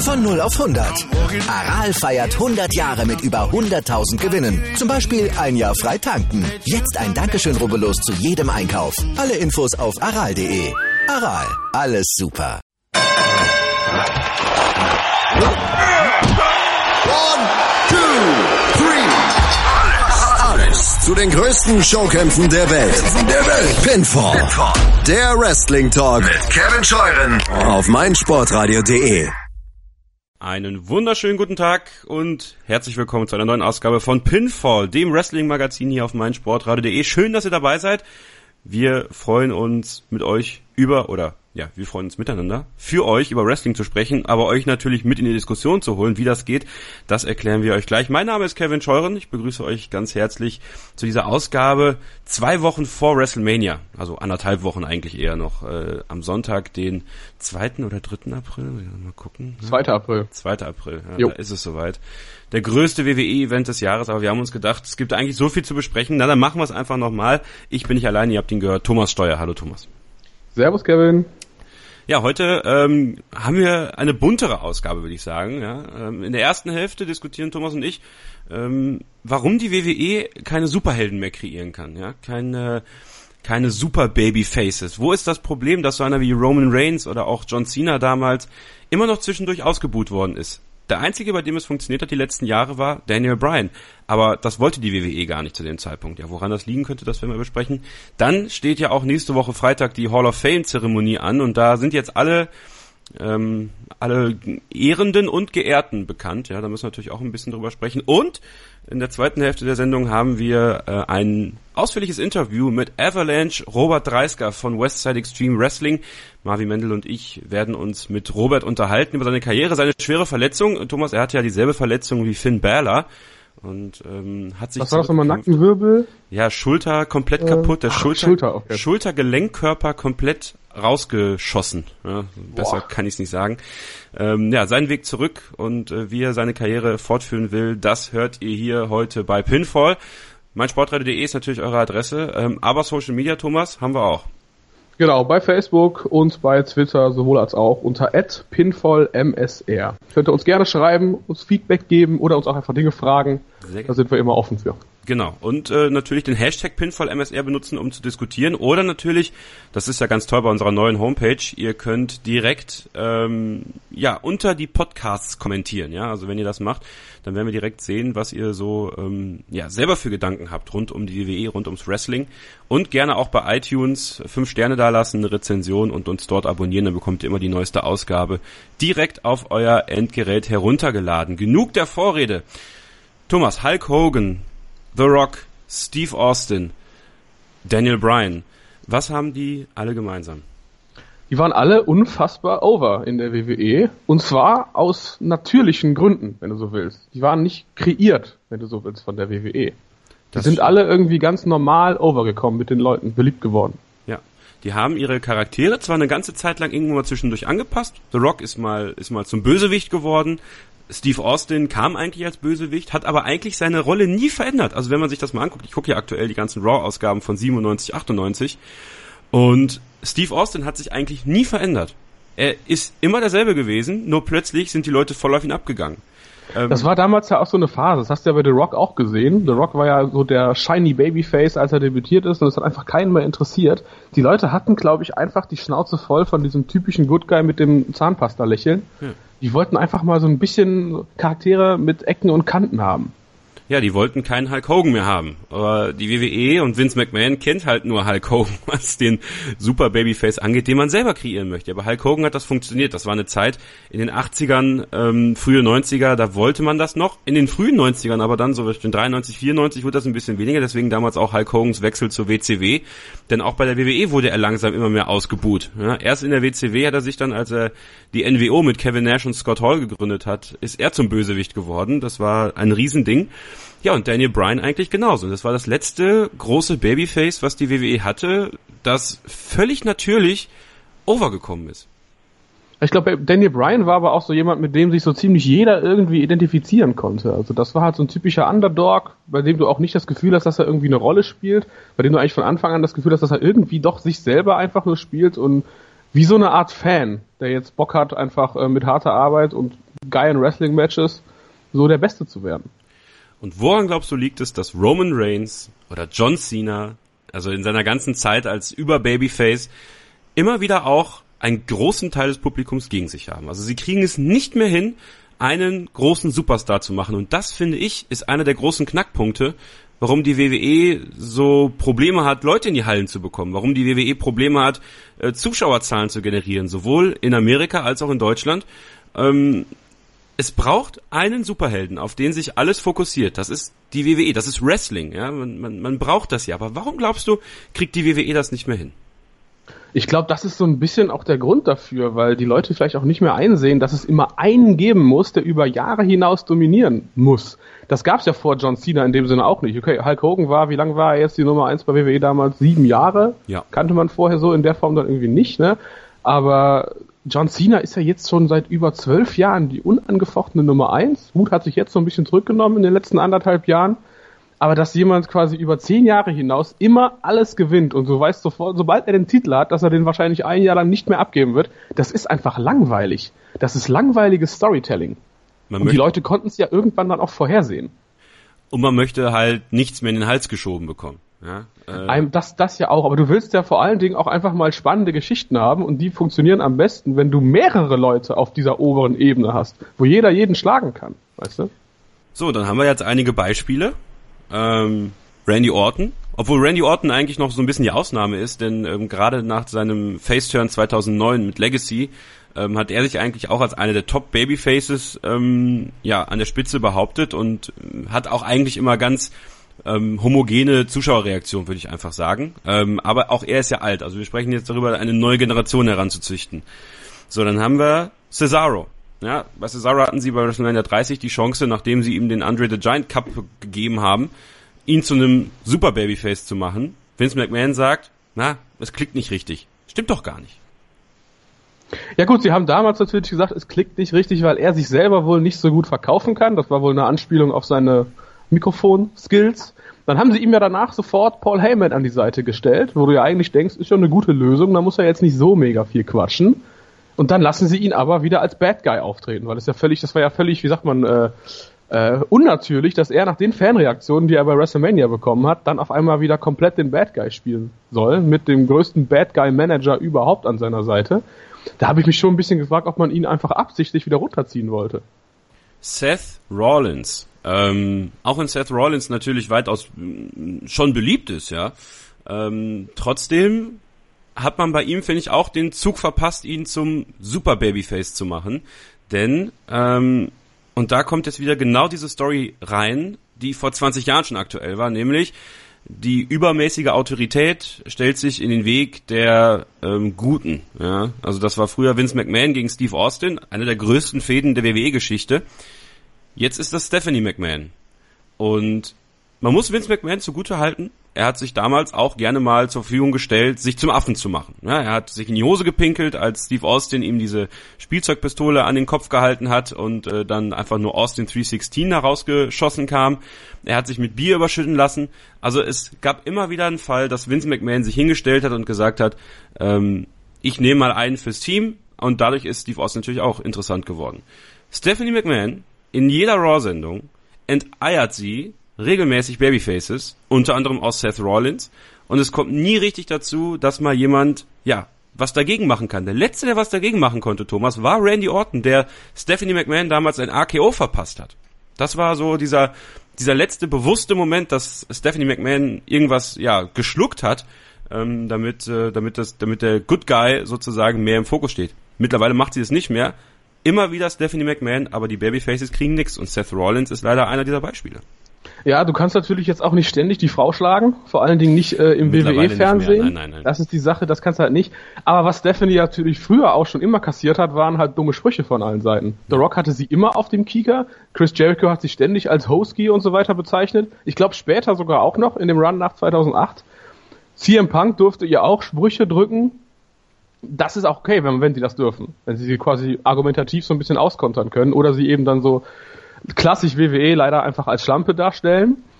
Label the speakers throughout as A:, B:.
A: Von 0 auf 100. Aral feiert 100 Jahre mit über 100.000 Gewinnen. Zum Beispiel ein Jahr frei tanken. Jetzt ein Dankeschön, rubbellos zu jedem Einkauf. Alle Infos auf aral.de. Aral, alles super.
B: 1, 2, 3. Alles zu den größten Showkämpfen der Welt. Pinfall. Der Wrestling Talk mit Kevin Scheuren auf meinsportradio.de.
C: Einen wunderschönen guten Tag und herzlich willkommen zu einer neuen Ausgabe von Pinfall, dem Wrestling-Magazin hier auf meinsportradio.de. Schön, dass ihr dabei seid. Wir freuen uns mit euch wir freuen uns miteinander, für euch über Wrestling zu sprechen, aber euch natürlich mit in die Diskussion zu holen. Wie das geht, das erklären wir euch gleich. Mein Name ist Kevin Scheuren, ich begrüße euch ganz herzlich zu dieser Ausgabe 2 Wochen vor WrestleMania, also 1,5 Wochen eigentlich eher noch, am Sonntag, den 2. oder 3. April, mal gucken.
D: 2. April.
C: 2. April, ja, da ist es soweit. Der größte WWE-Event des Jahres, aber wir haben uns gedacht, es gibt eigentlich so viel zu besprechen, dann machen wir es einfach nochmal. Ich bin nicht allein, ihr habt ihn gehört, Thomas Steuer. Hallo Thomas.
D: Servus Kevin.
C: Ja, heute haben wir eine buntere Ausgabe, würde ich sagen. Ja. In der ersten Hälfte diskutieren Thomas und ich, warum die WWE keine Superhelden mehr kreieren kann. Ja, keine Super Babyfaces. Wo ist das Problem, dass so einer wie Roman Reigns oder auch John Cena damals immer noch zwischendurch ausgebuht worden ist? Der einzige, bei dem es funktioniert hat die letzten Jahre, war Daniel Bryan. Aber das wollte die WWE gar nicht zu dem Zeitpunkt. Ja, woran das liegen könnte, das werden wir besprechen. Dann steht ja auch nächste Woche Freitag die Hall of Fame-Zeremonie an und da sind jetzt alle Ehrenden und Geehrten bekannt. Ja, da müssen wir natürlich auch ein bisschen drüber sprechen. Und in der zweiten Hälfte der Sendung haben wir ein ausführliches Interview mit Avalanche Robert Dreisker von Westside Extreme Wrestling. Marvin Mendel und ich werden uns mit Robert unterhalten über seine Karriere, seine schwere Verletzung. Thomas, er hatte ja dieselbe Verletzung wie Finn Balor. Und hat sich...
D: Was war das nochmal? Nackenwirbel?
C: Ja, Schulter komplett kaputt, der Schultergelenkkörper komplett rausgeschossen. Ja, besser kann ich es nicht sagen. Sein Weg zurück und wie er seine Karriere fortführen will, das hört ihr hier heute bei Pinfall. meinsportradio.de ist natürlich eure Adresse, aber Social Media, Thomas, haben wir auch.
D: Genau, bei Facebook und bei Twitter sowohl als auch unter @pinfallmsr. Könnt ihr uns gerne schreiben, uns Feedback geben oder uns auch einfach Dinge fragen. Da sind wir immer offen für.
C: Genau, und natürlich den Hashtag PinfallMSR benutzen, um zu diskutieren. Oder natürlich, das ist ja ganz toll bei unserer neuen Homepage, ihr könnt direkt unter die Podcasts kommentieren. Ja, also wenn ihr das macht, dann werden wir direkt sehen, was ihr so selber für Gedanken habt rund um die WWE, rund ums Wrestling. Und gerne auch bei iTunes 5 Sterne dalassen, eine Rezension und uns dort abonnieren, dann bekommt ihr immer die neueste Ausgabe direkt auf euer Endgerät heruntergeladen. Genug der Vorrede. Thomas, Hulk Hogan, The Rock, Steve Austin, Daniel Bryan. Was haben die alle gemeinsam?
D: Die waren alle unfassbar over in der WWE. Und zwar aus natürlichen Gründen, wenn du so willst. Die waren nicht kreiert, wenn du so willst, von der WWE. Die sind alle irgendwie ganz normal overgekommen mit den Leuten, beliebt geworden.
C: Ja, die haben ihre Charaktere zwar eine ganze Zeit lang irgendwo mal zwischendurch angepasst. The Rock ist mal zum Bösewicht geworden. Steve Austin kam eigentlich als Bösewicht, hat aber eigentlich seine Rolle nie verändert. Also wenn man sich das mal anguckt, ich gucke ja aktuell die ganzen Raw-Ausgaben von 97, 98 und Steve Austin hat sich eigentlich nie verändert. Er ist immer derselbe gewesen, nur plötzlich sind die Leute voll auf ihn abgegangen.
D: Das war damals ja auch so eine Phase, das hast du ja bei The Rock auch gesehen. The Rock war ja so der shiny Babyface, als er debütiert ist und es hat einfach keinen mehr interessiert. Die Leute hatten, glaube ich, einfach die Schnauze voll von diesem typischen Good Guy mit dem Zahnpasta-Lächeln. Ja. Die wollten einfach mal so ein bisschen Charaktere mit Ecken und Kanten haben.
C: Ja, die wollten keinen Hulk Hogan mehr haben. Aber die WWE und Vince McMahon kennt halt nur Hulk Hogan, was den Super Babyface angeht, den man selber kreieren möchte. Aber Hulk Hogan hat das funktioniert. Das war eine Zeit in den 80ern, frühe 90er, da wollte man das noch. In den frühen 90ern, aber dann so in 93, 94 wurde das ein bisschen weniger. Deswegen damals auch Hulk Hogans Wechsel zur WCW. Denn auch bei der WWE wurde er langsam immer mehr ausgebuht. Ja, erst in der WCW hat er sich dann, als er die NWO mit Kevin Nash und Scott Hall gegründet hat, ist er zum Bösewicht geworden. Das war ein Riesending. Ja, und Daniel Bryan eigentlich genauso. Das war das letzte große Babyface, was die WWE hatte, das völlig natürlich overgekommen ist.
D: Ich glaube, Daniel Bryan war aber auch so jemand, mit dem sich so ziemlich jeder irgendwie identifizieren konnte. Also das war halt so ein typischer Underdog, bei dem du auch nicht das Gefühl hast, dass er irgendwie eine Rolle spielt, bei dem du eigentlich von Anfang an das Gefühl hast, dass er irgendwie doch sich selber einfach nur spielt und wie so eine Art Fan, der jetzt Bock hat, einfach mit harter Arbeit und geilen Wrestling-Matches so der Beste zu werden.
C: Und woran glaubst du liegt es, dass Roman Reigns oder John Cena, also in seiner ganzen Zeit als Über-Babyface, immer wieder auch einen großen Teil des Publikums gegen sich haben? Also sie kriegen es nicht mehr hin, einen großen Superstar zu machen. Und das, finde ich, ist einer der großen Knackpunkte, warum die WWE so Probleme hat, Leute in die Hallen zu bekommen, warum die WWE Probleme hat, Zuschauerzahlen zu generieren, sowohl in Amerika als auch in Deutschland. Es braucht einen Superhelden, auf den sich alles fokussiert. Das ist die WWE, das ist Wrestling. Ja? Man braucht das ja. Aber warum glaubst du, kriegt die WWE das nicht mehr hin?
D: Ich glaube, das ist so ein bisschen auch der Grund dafür, weil die Leute vielleicht auch nicht mehr einsehen, dass es immer einen geben muss, der über Jahre hinaus dominieren muss. Das gab es ja vor John Cena in dem Sinne auch nicht. Okay, Hulk Hogan war, wie lange war er jetzt die Nummer 1 bei WWE damals? 7 Jahre?
C: Ja.
D: Kannte man vorher so in der Form dann irgendwie nicht, ne? Aber John Cena ist ja jetzt schon seit über 12 Jahren die unangefochtene Nummer 1. Gut, hat sich jetzt so ein bisschen zurückgenommen in den letzten 1,5 Jahren. Aber dass jemand quasi über 10 Jahre hinaus immer alles gewinnt und du weißt sofort, sobald er den Titel hat, dass er den wahrscheinlich 1 Jahr lang nicht mehr abgeben wird, das ist einfach langweilig. Das ist langweiliges Storytelling. Und die Leute konnten es ja irgendwann dann auch vorhersehen.
C: Und man möchte halt nichts mehr in den Hals geschoben bekommen. Ja,
D: das ja auch, aber du willst ja vor allen Dingen auch einfach mal spannende Geschichten haben und die funktionieren am besten, wenn du mehrere Leute auf dieser oberen Ebene hast, wo jeder jeden schlagen kann, weißt du?
C: So, dann haben wir jetzt einige Beispiele. Randy Orton, obwohl Randy Orton eigentlich noch so ein bisschen die Ausnahme ist, denn gerade nach seinem Face-Turn 2009 mit Legacy hat er sich eigentlich auch als einer der Top-Babyfaces an der Spitze behauptet und hat auch eigentlich immer ganz homogene Zuschauerreaktion, würde ich einfach sagen. Aber auch er ist ja alt, also wir sprechen jetzt darüber, eine neue Generation heranzuzüchten. So, dann haben wir Cesaro. Ja, bei Cesaro hatten sie bei WrestleMania 30 die Chance, nachdem sie ihm den Andre the Giant Cup gegeben haben, ihn zu einem Super Babyface zu machen. Vince McMahon sagt, es klickt nicht richtig. Stimmt doch gar nicht.
D: Ja gut, sie haben damals natürlich gesagt, es klickt nicht richtig, weil er sich selber wohl nicht so gut verkaufen kann. Das war wohl eine Anspielung auf seine Mikrofon-Skills. Dann haben sie ihm ja danach sofort Paul Heyman an die Seite gestellt, wo du ja eigentlich denkst, ist ja eine gute Lösung, da muss er jetzt nicht so mega viel quatschen. Und dann lassen sie ihn aber wieder als Bad Guy auftreten, weil das war ja völlig, wie sagt man, unnatürlich, dass er nach den Fanreaktionen, die er bei WrestleMania bekommen hat, dann auf einmal wieder komplett den Bad Guy spielen soll, mit dem größten Bad Guy Manager überhaupt an seiner Seite. Da habe ich mich schon ein bisschen gefragt, ob man ihn einfach absichtlich wieder runterziehen wollte.
C: Seth Rollins. Auch wenn Seth Rollins natürlich weitaus schon beliebt ist, ja. Trotzdem hat man bei ihm, finde ich, auch den Zug verpasst, ihn zum Super Babyface zu machen. Denn, und da kommt jetzt wieder genau diese Story rein, die vor 20 Jahren schon aktuell war, nämlich die übermäßige Autorität stellt sich in den Weg der Guten. Ja? Also das war früher Vince McMahon gegen Steve Austin, eine der größten Fehden der WWE-Geschichte. Jetzt ist das Stephanie McMahon. Und man muss Vince McMahon zugutehalten, er hat sich damals auch gerne mal zur Verfügung gestellt, sich zum Affen zu machen. Ja, er hat sich in die Hose gepinkelt, als Steve Austin ihm diese Spielzeugpistole an den Kopf gehalten hat und dann einfach nur Austin 316 herausgeschossen kam. Er hat sich mit Bier überschütten lassen. Also es gab immer wieder einen Fall, dass Vince McMahon sich hingestellt hat und gesagt hat, ich nehme mal einen fürs Team, und dadurch ist Steve Austin natürlich auch interessant geworden. Stephanie McMahon, in jeder Raw-Sendung enteiert sie regelmäßig Babyfaces, unter anderem aus Seth Rollins, und es kommt nie richtig dazu, dass mal jemand, was dagegen machen kann. Der Letzte, der was dagegen machen konnte, Thomas, war Randy Orton, der Stephanie McMahon damals ein RKO verpasst hat. Das war so dieser letzte bewusste Moment, dass Stephanie McMahon irgendwas, geschluckt hat, damit der Good Guy sozusagen mehr im Fokus steht. Mittlerweile macht sie es nicht mehr. Immer wieder Stephanie McMahon, aber die Babyfaces kriegen nichts, und Seth Rollins ist leider einer dieser Beispiele.
D: Ja, du kannst natürlich jetzt auch nicht ständig die Frau schlagen, vor allen Dingen nicht im WWE-Fernsehen.
C: Nein.
D: Das ist die Sache, das kannst du halt nicht. Aber was Stephanie natürlich früher auch schon immer kassiert hat, waren halt dumme Sprüche von allen Seiten. The Rock hatte sie immer auf dem Kieker, Chris Jericho hat sie ständig als Hosky und so weiter bezeichnet. Ich glaube später sogar auch noch, in dem Run nach 2008. CM Punk durfte ihr auch Sprüche drücken. Das ist auch okay, wenn sie das dürfen. Wenn sie quasi argumentativ so ein bisschen auskontern können oder sie eben dann so klassisch WWE leider einfach als Schlampe darstellen.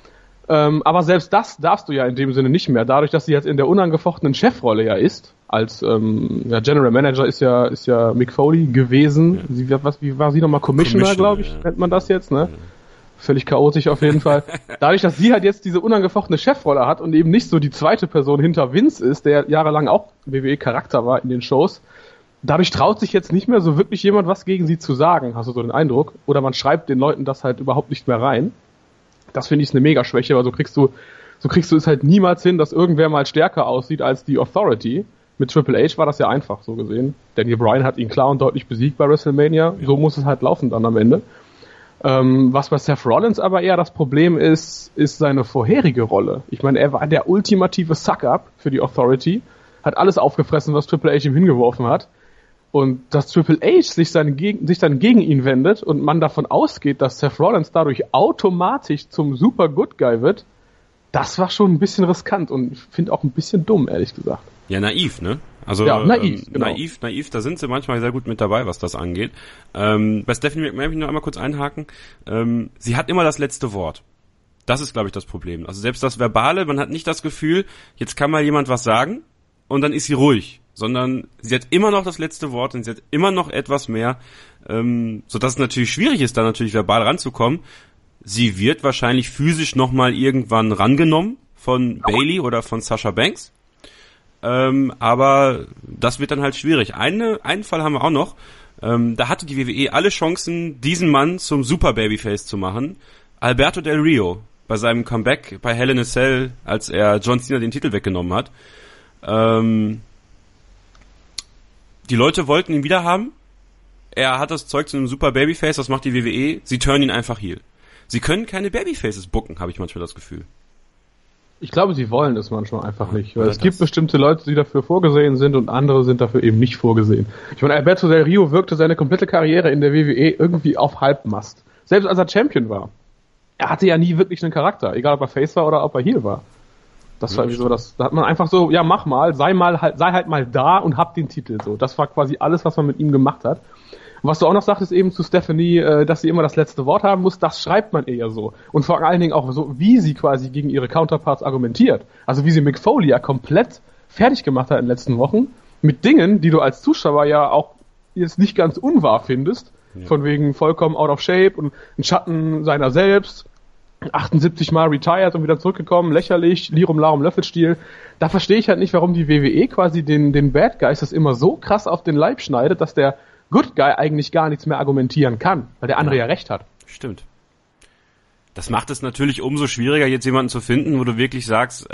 D: Aber selbst das darfst du ja in dem Sinne nicht mehr. Dadurch, dass sie jetzt in der unangefochtenen Chefrolle ja ist, als General Manager ist ja Mick Foley gewesen. Ja. Wie war sie nochmal? Commissioner, glaube ich, nennt man das jetzt, ne? Völlig chaotisch auf jeden Fall. Dadurch, dass sie halt jetzt diese unangefochtene Chefrolle hat und eben nicht so die zweite Person hinter Vince ist, der jahrelang auch WWE-Charakter war in den Shows, dadurch traut sich jetzt nicht mehr so wirklich jemand was gegen sie zu sagen, hast du so den Eindruck. Oder man schreibt den Leuten das halt überhaupt nicht mehr rein. Das finde ich eine Mega-Schwäche, weil so kriegst du es halt niemals hin, dass irgendwer mal stärker aussieht als die Authority. Mit Triple H war das ja einfach, so gesehen. Daniel Bryan hat ihn klar und deutlich besiegt bei WrestleMania. Ja. So muss es halt laufen dann am Ende. Was bei Seth Rollins aber eher das Problem ist seine vorherige Rolle. Ich meine, er war der ultimative Suck-Up für die Authority, hat alles aufgefressen, was Triple H ihm hingeworfen hat. Und dass Triple H sich dann gegen ihn wendet und man davon ausgeht, dass Seth Rollins dadurch automatisch zum Super Good Guy wird, das war schon ein bisschen riskant und ich finde auch ein bisschen dumm, ehrlich gesagt.
C: Ja, naiv, ne? Also
D: ja, naiv, genau.
C: naiv, da sind sie manchmal sehr gut mit dabei, was das angeht. Bei Stephanie McMahon will ich noch einmal kurz einhaken. Sie hat immer das letzte Wort. Das ist, glaube ich, das Problem. Also selbst das Verbale, man hat nicht das Gefühl, jetzt kann mal jemand was sagen und dann ist sie ruhig, sondern sie hat immer noch das letzte Wort und sie hat immer noch etwas mehr, sodass es natürlich schwierig ist, da natürlich verbal ranzukommen. Sie wird wahrscheinlich physisch nochmal irgendwann rangenommen von Bayley oder von Sasha Banks. Aber das wird dann halt schwierig. Einen Fall haben wir auch noch. Da hatte die WWE alle Chancen, diesen Mann zum Super Babyface zu machen. Alberto Del Rio bei seinem Comeback bei Hell in a Cell, als er John Cena den Titel weggenommen hat. Die Leute wollten ihn wieder haben. Er hat das Zeug zu einem Super Babyface, das macht die WWE. Sie turnen ihn einfach heel. Sie können keine Babyfaces booken, habe ich manchmal das Gefühl.
D: Ich glaube, sie wollen es manchmal einfach nicht. Weil es gibt bestimmte Leute, die dafür vorgesehen sind und andere sind dafür eben nicht vorgesehen. Ich meine, Alberto Del Rio wirkte seine komplette Karriere in der WWE irgendwie auf Halbmast. Selbst als er Champion war. Er hatte ja nie wirklich einen Charakter, egal ob er Face war oder ob er Heel war. Das war irgendwie so, da hat man einfach so, ja mach mal, sei halt mal da und hab den Titel so. Das war quasi alles, was man mit ihm gemacht hat. Und was du auch noch sagtest eben zu Stephanie, dass sie immer das letzte Wort haben muss, das schreibt man eher so. Und vor allen Dingen auch so, wie sie quasi gegen ihre Counterparts argumentiert. Also wie sie Mick Foley ja komplett fertig gemacht hat in den letzten Wochen, mit Dingen, die du als Zuschauer ja auch jetzt nicht ganz unwahr findest, von wegen vollkommen out of shape und ein Schatten seiner selbst, 78 Mal retired und wieder zurückgekommen, lächerlich, Lirum Larum Löffelstiel. Da verstehe ich halt nicht, warum die WWE quasi den Bad Guys das immer so krass auf den Leib schneidet, dass der Good Guy eigentlich gar nichts mehr argumentieren kann, weil der andere ja recht hat.
C: Stimmt. Das macht es natürlich umso schwieriger, jetzt jemanden zu finden, wo du wirklich sagst,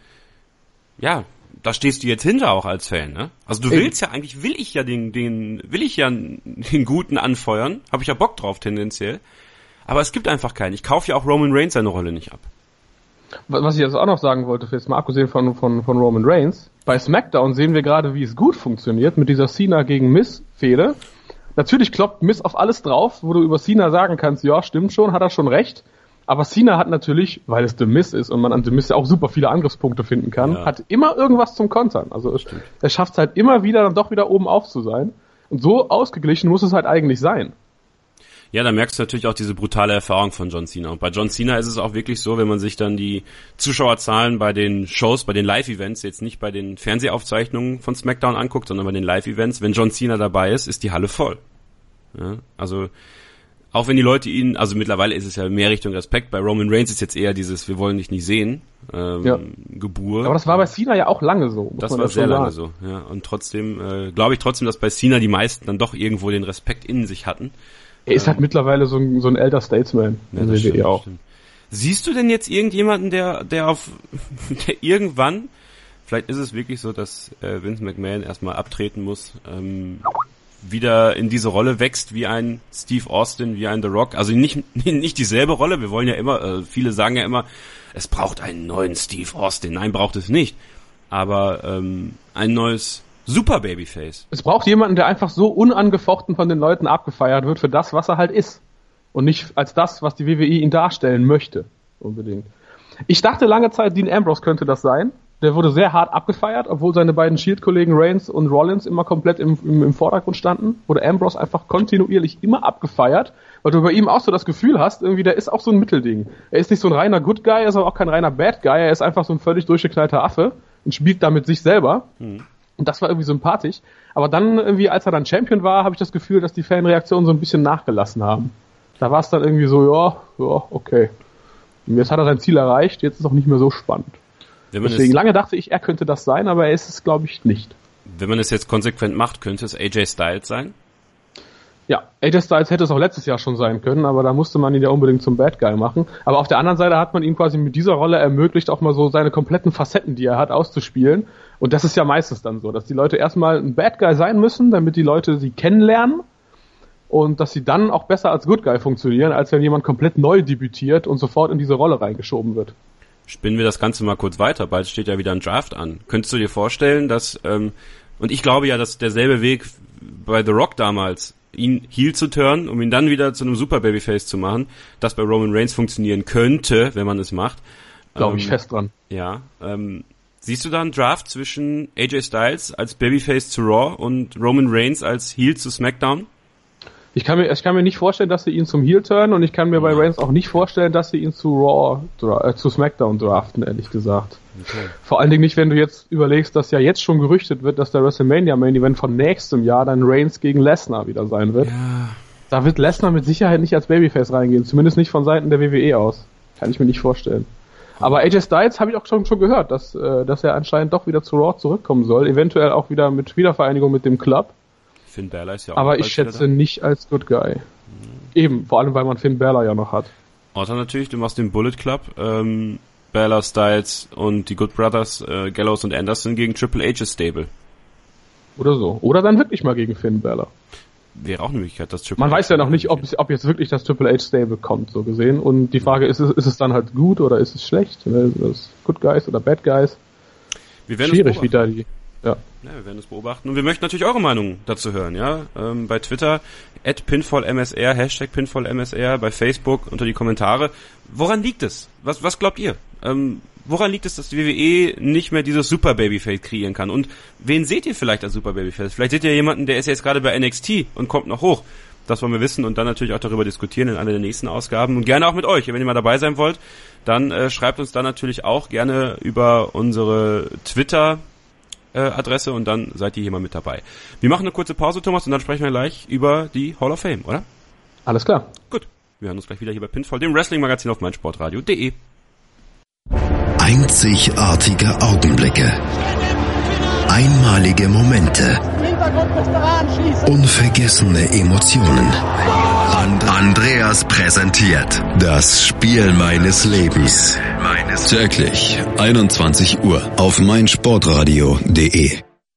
C: ja, da stehst du jetzt hinter auch als Fan, ne? Also du willst ja eigentlich, will ich ja den Guten anfeuern, habe ich ja Bock drauf tendenziell, aber es gibt einfach keinen. Ich kaufe ja auch Roman Reigns seine Rolle nicht ab.
D: Was ich jetzt auch noch sagen wollte, jetzt mal abgesehen von Roman Reigns, bei SmackDown sehen wir gerade, wie es gut funktioniert mit dieser Cena gegen Miz-Fehde. Natürlich kloppt Miz auf alles drauf, wo du über Cena sagen kannst, ja, stimmt schon, hat er schon recht. Aber Cena hat natürlich, weil es The Miz ist und man an The Miz ja auch super viele Angriffspunkte finden kann, hat immer irgendwas zum Kontern. Also er schafft es halt immer wieder, dann doch wieder oben auf zu sein. Und so ausgeglichen muss es halt eigentlich sein.
C: Ja, da merkst du natürlich auch diese brutale Erfahrung von John Cena. Und bei John Cena ist es auch wirklich so, wenn man sich dann die Zuschauerzahlen bei den Shows, bei den Live-Events, jetzt nicht bei den Fernsehaufzeichnungen von SmackDown anguckt, sondern bei den Live-Events, wenn John Cena dabei ist die Halle voll. Ja, also auch wenn die Leute ihn, also mittlerweile ist es ja mehr Richtung Respekt, bei Roman Reigns ist jetzt eher dieses, wir wollen dich nicht sehen, Gebur.
D: Aber das war bei Cena ja auch lange so.
C: Das war sehr lange so, ja. Und trotzdem, glaube ich trotzdem, dass bei Cena die meisten dann doch irgendwo den Respekt in sich hatten.
D: Er ist halt mittlerweile so ein älter Statesman.
C: Ja, das stimmt, auch. Stimmt. Siehst du denn jetzt irgendjemanden, der irgendwann, vielleicht ist es wirklich so, dass Vince McMahon erstmal abtreten muss, wieder in diese Rolle wächst wie ein Steve Austin, wie ein The Rock. Also nicht dieselbe Rolle. Wir wollen ja immer, viele sagen ja immer, es braucht einen neuen Steve Austin. Nein, braucht es nicht. Aber ein neues Super Babyface.
D: Es braucht jemanden, der einfach so unangefochten von den Leuten abgefeiert wird für das, was er halt ist. Und nicht als das, was die WWE ihn darstellen möchte. Unbedingt. Ich dachte lange Zeit, Dean Ambrose könnte das sein. Der wurde sehr hart abgefeiert, obwohl seine beiden Shield-Kollegen Reigns und Rollins immer komplett im Vordergrund standen. Wurde Ambrose einfach kontinuierlich immer abgefeiert, weil du bei ihm auch so das Gefühl hast, irgendwie, der ist auch so ein Mittelding. Er ist nicht so ein reiner Good Guy, er ist aber auch kein reiner Bad Guy, er ist einfach so ein völlig durchgeknallter Affe und spielt damit sich selber. Und das war irgendwie sympathisch. Aber dann irgendwie, als er dann Champion war, habe ich das Gefühl, dass die Fanreaktionen so ein bisschen nachgelassen haben. Da war es dann irgendwie so, ja, okay. Jetzt hat er sein Ziel erreicht, jetzt ist es auch nicht mehr so spannend. Deswegen lange dachte ich, er könnte das sein, aber er ist es, glaube ich, nicht.
C: Wenn man es jetzt konsequent macht, könnte es AJ Styles sein?
D: Ja, AJ Styles hätte es auch letztes Jahr schon sein können, aber da musste man ihn ja unbedingt zum Bad Guy machen. Aber auf der anderen Seite hat man ihm quasi mit dieser Rolle ermöglicht, auch mal so seine kompletten Facetten, die er hat, auszuspielen. Und das ist ja meistens dann so, dass die Leute erstmal ein Bad Guy sein müssen, damit die Leute sie kennenlernen. Und dass sie dann auch besser als Good Guy funktionieren, als wenn jemand komplett neu debütiert und sofort in diese Rolle reingeschoben wird.
C: Spinnen wir das Ganze mal kurz weiter, bald steht ja wieder ein Draft an. Könntest du dir vorstellen, dass, und ich glaube ja, dass derselbe Weg bei The Rock damals, ihn heel zu turnen, um ihn dann wieder zu einem Super Babyface zu machen, das bei Roman Reigns funktionieren könnte, wenn man es macht.
D: Glaube ich fest dran.
C: Ja, siehst du da einen Draft zwischen AJ Styles als Babyface zu Raw und Roman Reigns als heel zu SmackDown?
D: Ich kann mir nicht vorstellen, dass sie ihn zum Heel turnen und ich kann mir bei Reigns auch nicht vorstellen, dass sie ihn zu zu SmackDown draften, ehrlich gesagt. Okay. Vor allen Dingen nicht, wenn du jetzt überlegst, dass ja jetzt schon gerüchtet wird, dass der WrestleMania Main Event von nächstem Jahr dann Reigns gegen Lesnar wieder sein wird. Ja. Da wird Lesnar mit Sicherheit nicht als Babyface reingehen, zumindest nicht von Seiten der WWE aus. Kann ich mir nicht vorstellen. Aber AJ Styles habe ich auch schon gehört, dass er anscheinend doch wieder zu Raw zurückkommen soll, eventuell auch wieder mit Wiedervereinigung mit dem Club.
C: Finn Balor ist ja auch.
D: Aber ich schätze nicht als Good Guy. Eben, vor allem, weil man Finn Balor ja noch hat.
C: Außer natürlich, du machst den Bullet Club, Balor, Styles und die Good Brothers, Gallows und Anderson gegen Triple H's Stable.
D: Oder so. Oder dann wirklich mal gegen Finn Balor.
C: Wäre auch eine Möglichkeit, dass Triple H...
D: Man weiß ja noch nicht, ob jetzt wirklich das Triple H Stable kommt, so gesehen. Und die Frage ist es dann halt gut oder ist es schlecht? Ist es Good Guys oder Bad Guys? Schwierig wieder die... Ja,
C: wir werden es beobachten. Und wir möchten natürlich eure Meinung dazu hören, ja. Bei Twitter, @pinfallmsr, #pinfallmsr, bei Facebook unter die Kommentare. Woran liegt es? Was glaubt ihr? Woran liegt es, dass die WWE nicht mehr dieses Super Babyface kreieren kann? Und wen seht ihr vielleicht als Super Babyface? Vielleicht seht ihr jemanden, der ist jetzt gerade bei NXT und kommt noch hoch. Das wollen wir wissen und dann natürlich auch darüber diskutieren in einer der nächsten Ausgaben. Und gerne auch mit euch. Wenn ihr mal dabei sein wollt, dann schreibt uns dann natürlich auch gerne über unsere Twitter-Adresse und dann seid ihr hier mal mit dabei. Wir machen eine kurze Pause, Thomas, und dann sprechen wir gleich über die Hall of Fame, oder?
D: Alles klar.
C: Gut. Wir hören uns gleich wieder hier bei Pinfall, dem Wrestling-Magazin auf meinsportradio.de.
B: Einzigartige Augenblicke. Einmalige Momente. Unvergessene Emotionen. Andreas präsentiert das Spiel meines Lebens. Täglich 21 Uhr auf meinsportradio.de.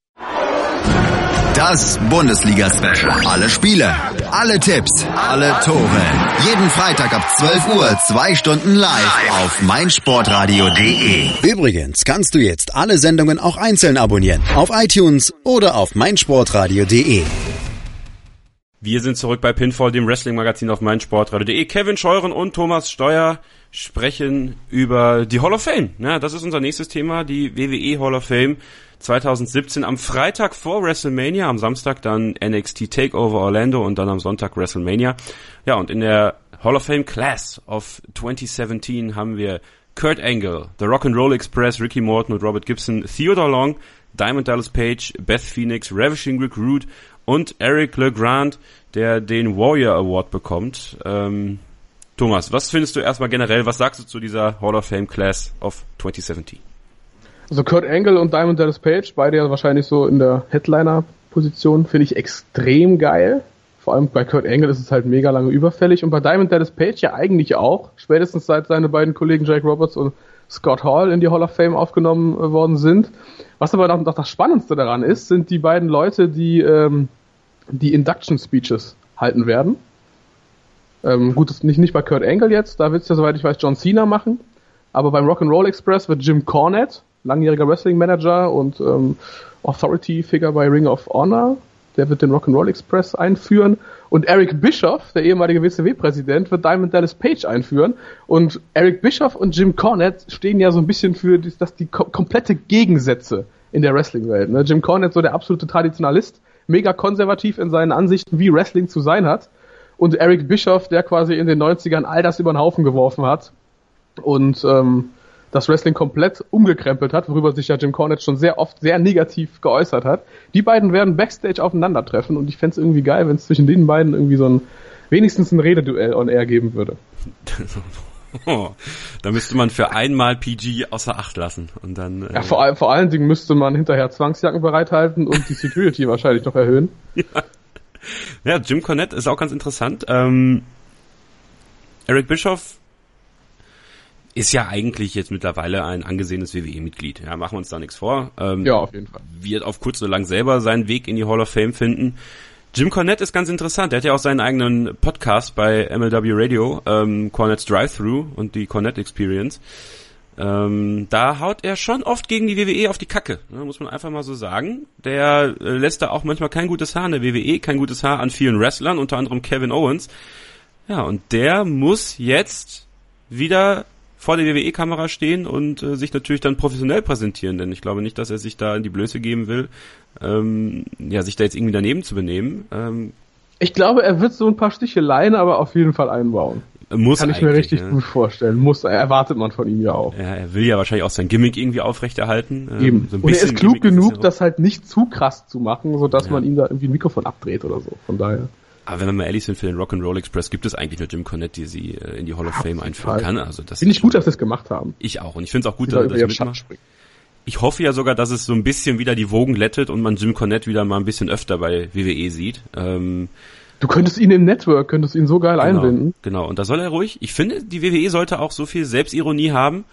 B: Das Bundesliga-Special. Alle Spiele, alle Tipps, alle Tore. Jeden Freitag ab 12 Uhr, 2 Stunden live auf meinsportradio.de. Übrigens kannst du jetzt alle Sendungen auch einzeln abonnieren. Auf iTunes oder auf meinsportradio.de.
C: Wir sind zurück bei Pinfall, dem Wrestling-Magazin auf meinsportradio.de. Kevin Scheuren und Thomas Steuer sprechen über die Hall of Fame. Ja, das ist unser nächstes Thema, die WWE Hall of Fame 2017. Am Freitag vor WrestleMania, am Samstag dann NXT TakeOver Orlando und dann am Sonntag WrestleMania. Ja, und in der Hall of Fame Class of 2017 haben wir Kurt Angle, The Rock'n'Roll Express, Ricky Morton und Robert Gibson, Theodore Long, Diamond Dallas Page, Beth Phoenix, Ravishing Rick Rude und Eric LeGrand, der den Warrior Award bekommt. Thomas, was findest du erstmal generell, was sagst du zu dieser Hall of Fame Class of 2017?
D: Also Kurt Angle und Diamond Dallas Page, beide ja wahrscheinlich so in der Headliner-Position, finde ich extrem geil. Vor allem bei Kurt Angle ist es halt mega lange überfällig und bei Diamond Dallas Page ja eigentlich auch, spätestens seit seine beiden Kollegen Jake Roberts und Scott Hall in die Hall of Fame aufgenommen worden sind. Was aber noch das Spannendste daran ist, sind die beiden Leute, die die Induction Speeches halten werden. Gut, das nicht bei Kurt Angle jetzt, da wird es ja, soweit ich weiß, John Cena machen, aber beim Rock'n'Roll Express wird Jim Cornette, langjähriger Wrestling Manager und Authority Figure bei Ring of Honor, der wird den Rock'n'Roll Express einführen und Eric Bischoff, der ehemalige WCW-Präsident, wird Diamond Dallas Page einführen und Eric Bischoff und Jim Cornette stehen ja so ein bisschen für die komplette Gegensätze in der Wrestling-Welt. Ne? Jim Cornette so der absolute Traditionalist, mega konservativ in seinen Ansichten, wie Wrestling zu sein hat, und Eric Bischoff, der quasi in den 90ern all das über den Haufen geworfen hat und das Wrestling komplett umgekrempelt hat, worüber sich ja Jim Cornette schon sehr oft sehr negativ geäußert hat. Die beiden werden Backstage aufeinandertreffen und ich fände es irgendwie geil, wenn es zwischen den beiden irgendwie wenigstens ein Rededuell on Air geben würde.
C: Da müsste man für einmal PG außer Acht lassen und dann.
D: Ja, vor allen Dingen müsste man hinterher Zwangsjacken bereithalten und die Security wahrscheinlich noch erhöhen.
C: Ja, Jim Cornette ist auch ganz interessant. Eric Bischoff ist ja eigentlich jetzt mittlerweile ein angesehenes WWE-Mitglied. Ja, machen wir uns da nichts vor.
D: Ja, auf jeden Fall.
C: Wird auf kurz oder lang selber seinen Weg in die Hall of Fame finden. Jim Cornette ist ganz interessant. Der hat ja auch seinen eigenen Podcast bei MLW Radio, Cornette's Drive-Thru und die Cornette Experience. Da haut er schon oft gegen die WWE auf die Kacke, ne, muss man einfach mal so sagen. Der lässt da auch manchmal kein gutes Haar an der WWE, kein gutes Haar an vielen Wrestlern, unter anderem Kevin Owens. Ja, und der muss jetzt wieder vor der WWE-Kamera stehen und sich natürlich dann professionell präsentieren, denn ich glaube nicht, dass er sich da in die Blöße geben will, sich da jetzt irgendwie daneben zu benehmen.
D: Ich glaube, er wird so ein paar Sticheleien aber auf jeden Fall einbauen. Kann ich mir richtig gut vorstellen. Erwartet man von ihm ja auch.
C: Ja, er will ja wahrscheinlich auch sein Gimmick irgendwie aufrechterhalten.
D: Eben. So ein und er ist klug genug, das halt nicht zu krass zu machen, sodass man ihm da irgendwie ein Mikrofon abdreht oder so. Von daher.
C: Aber wenn wir mal ehrlich sind, für den Rock'n'Roll Express gibt es eigentlich nur Jim Cornette, die sie in die Hall of Fame einführen kann. Also das
D: finde ich gut, dass sie es gemacht haben.
C: Ich auch. Und ich finde es auch gut, dass er mitmacht. Ich hoffe ja sogar, dass es so ein bisschen wieder die Wogen glättet und man Jim Cornette wieder mal ein bisschen öfter bei WWE sieht.
D: Du könntest ihn im Network, so geil einbinden.
C: Genau, und da soll er ruhig. Ich finde, die WWE sollte auch so viel Selbstironie haben,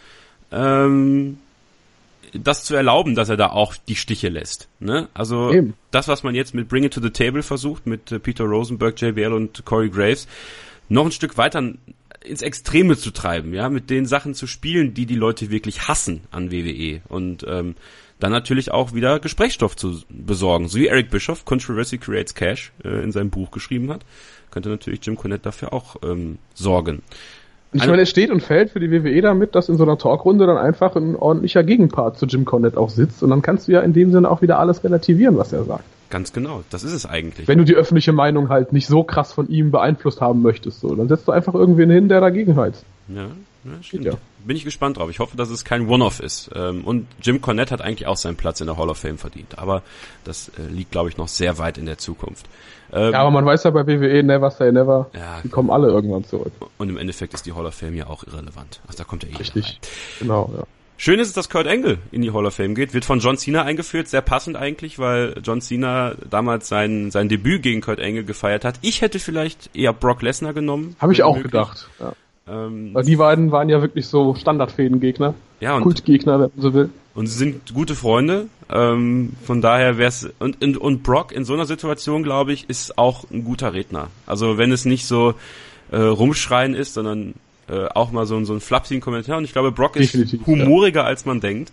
C: das zu erlauben, dass er da auch die Stiche lässt. Ne? Also eben. Das, was man jetzt mit Bring It to the Table versucht, mit Peter Rosenberg, JBL und Corey Graves, noch ein Stück weiter ins Extreme zu treiben, ja, mit den Sachen zu spielen, die Leute wirklich hassen an WWE und dann natürlich auch wieder Gesprächsstoff zu besorgen, so wie Eric Bischoff Controversy Creates Cash in seinem Buch geschrieben hat, könnte natürlich Jim Cornette dafür auch sorgen.
D: Ich meine, es steht und fällt für die WWE damit, dass in so einer Talkrunde dann einfach ein ordentlicher Gegenpart zu Jim Cornette auch sitzt und dann kannst du ja in dem Sinne auch wieder alles relativieren, was er sagt.
C: Ganz genau, das ist es eigentlich.
D: Wenn du die öffentliche Meinung halt nicht so krass von ihm beeinflusst haben möchtest, so, dann setzt du einfach irgendwen hin, der dagegen heizt.
C: Ja, stimmt. Ja. Bin ich gespannt drauf. Ich hoffe, dass es kein One-Off ist. Und Jim Cornette hat eigentlich auch seinen Platz in der Hall of Fame verdient. Aber das liegt, glaube ich, noch sehr weit in der Zukunft.
D: Ja, aber man weiß ja bei WWE, never say never. Ja, die kommen alle irgendwann zurück.
C: Und im Endeffekt ist die Hall of Fame ja auch irrelevant. Also da kommt ja eh
D: richtig rein. Genau, ja.
C: Schön ist es, dass Kurt Angle in die Hall of Fame geht. Wird von John Cena eingeführt. Sehr passend eigentlich, weil John Cena damals sein Debüt gegen Kurt Angle gefeiert hat. Ich hätte vielleicht eher Brock Lesnar genommen.
D: Habe ich auch gedacht, ja. Weil die beiden waren ja wirklich so Standardfädengegner.
C: Ja, und
D: Kultgegner, wenn man so will.
C: Und sie sind gute Freunde. Von daher wär's und Brock in so einer Situation, glaube ich, ist auch ein guter Redner. Also wenn es nicht so rumschreien ist, sondern auch mal so ein flapsigen Kommentar. Und ich glaube, Brock ist definitiv humoriger, als man denkt.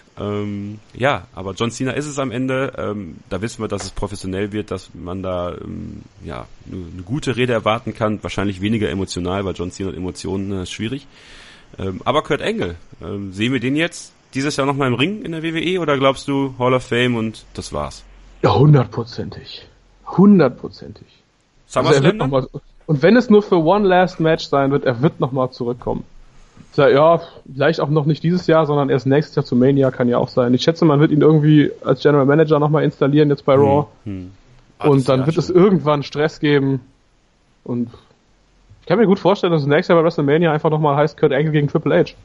C: Aber John Cena ist es am Ende. Da wissen wir, dass es professionell wird, dass man da eine gute Rede erwarten kann. Wahrscheinlich weniger emotional, weil John Cena und Emotionen ist schwierig. Aber Kurt Angle, sehen wir den jetzt dieses Jahr nochmal im Ring in der WWE oder glaubst du Hall of Fame und das war's?
D: Ja, 100%. 100%.
C: SummerSlam
D: also und wenn es nur für One Last Match sein wird, er wird nochmal zurückkommen. Ja, vielleicht auch noch nicht dieses Jahr, sondern erst nächstes Jahr zu Mania, kann ja auch sein. Ich schätze, man wird ihn irgendwie als General Manager nochmal installieren, jetzt bei Raw. Und dann wird es irgendwann Stress geben. Und ich kann mir gut vorstellen, dass es nächstes Jahr bei WrestleMania einfach nochmal heißt Kurt Angle gegen Triple H.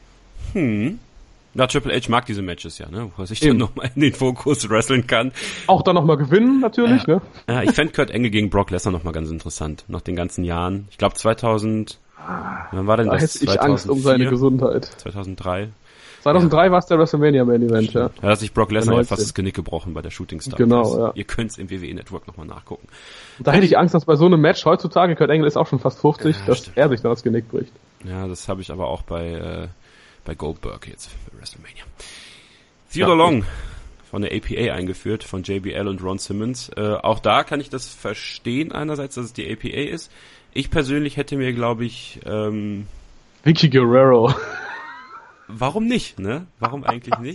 C: Ja, Triple H mag diese Matches ja, ne? Wo er sich dann nochmal in den Fokus wresteln kann.
D: Auch dann nochmal gewinnen, natürlich, ne?
C: Ja, ich fände Kurt Angle gegen Brock Lesnar nochmal ganz interessant. Nach den ganzen Jahren. Ich glaube 2000... Wann war denn
D: da
C: das?
D: Hätte ich Angst um seine Gesundheit.
C: 2003.
D: 2003 war es der WrestleMania Main Event, ja.
C: Da hat sich Brock Lesnar ja fast das Genick gebrochen bei der Shooting Star.
D: Genau, ja.
C: Ihr könnt's im WWE Network nochmal nachgucken.
D: Da hätte ich Angst, dass bei so einem Match heutzutage, Kurt Angle ist auch schon fast 50, dass stimmt. Er sich da das Genick bricht.
C: Ja, das habe ich aber auch bei Goldberg jetzt für WrestleMania. Theodore Long von der APA eingeführt, von JBL und Ron Simmons. Auch da kann ich das verstehen einerseits, dass es die APA ist. Ich persönlich hätte mir, glaube ich...
D: Vicky Guerrero.
C: Warum nicht, ne? Warum eigentlich nicht?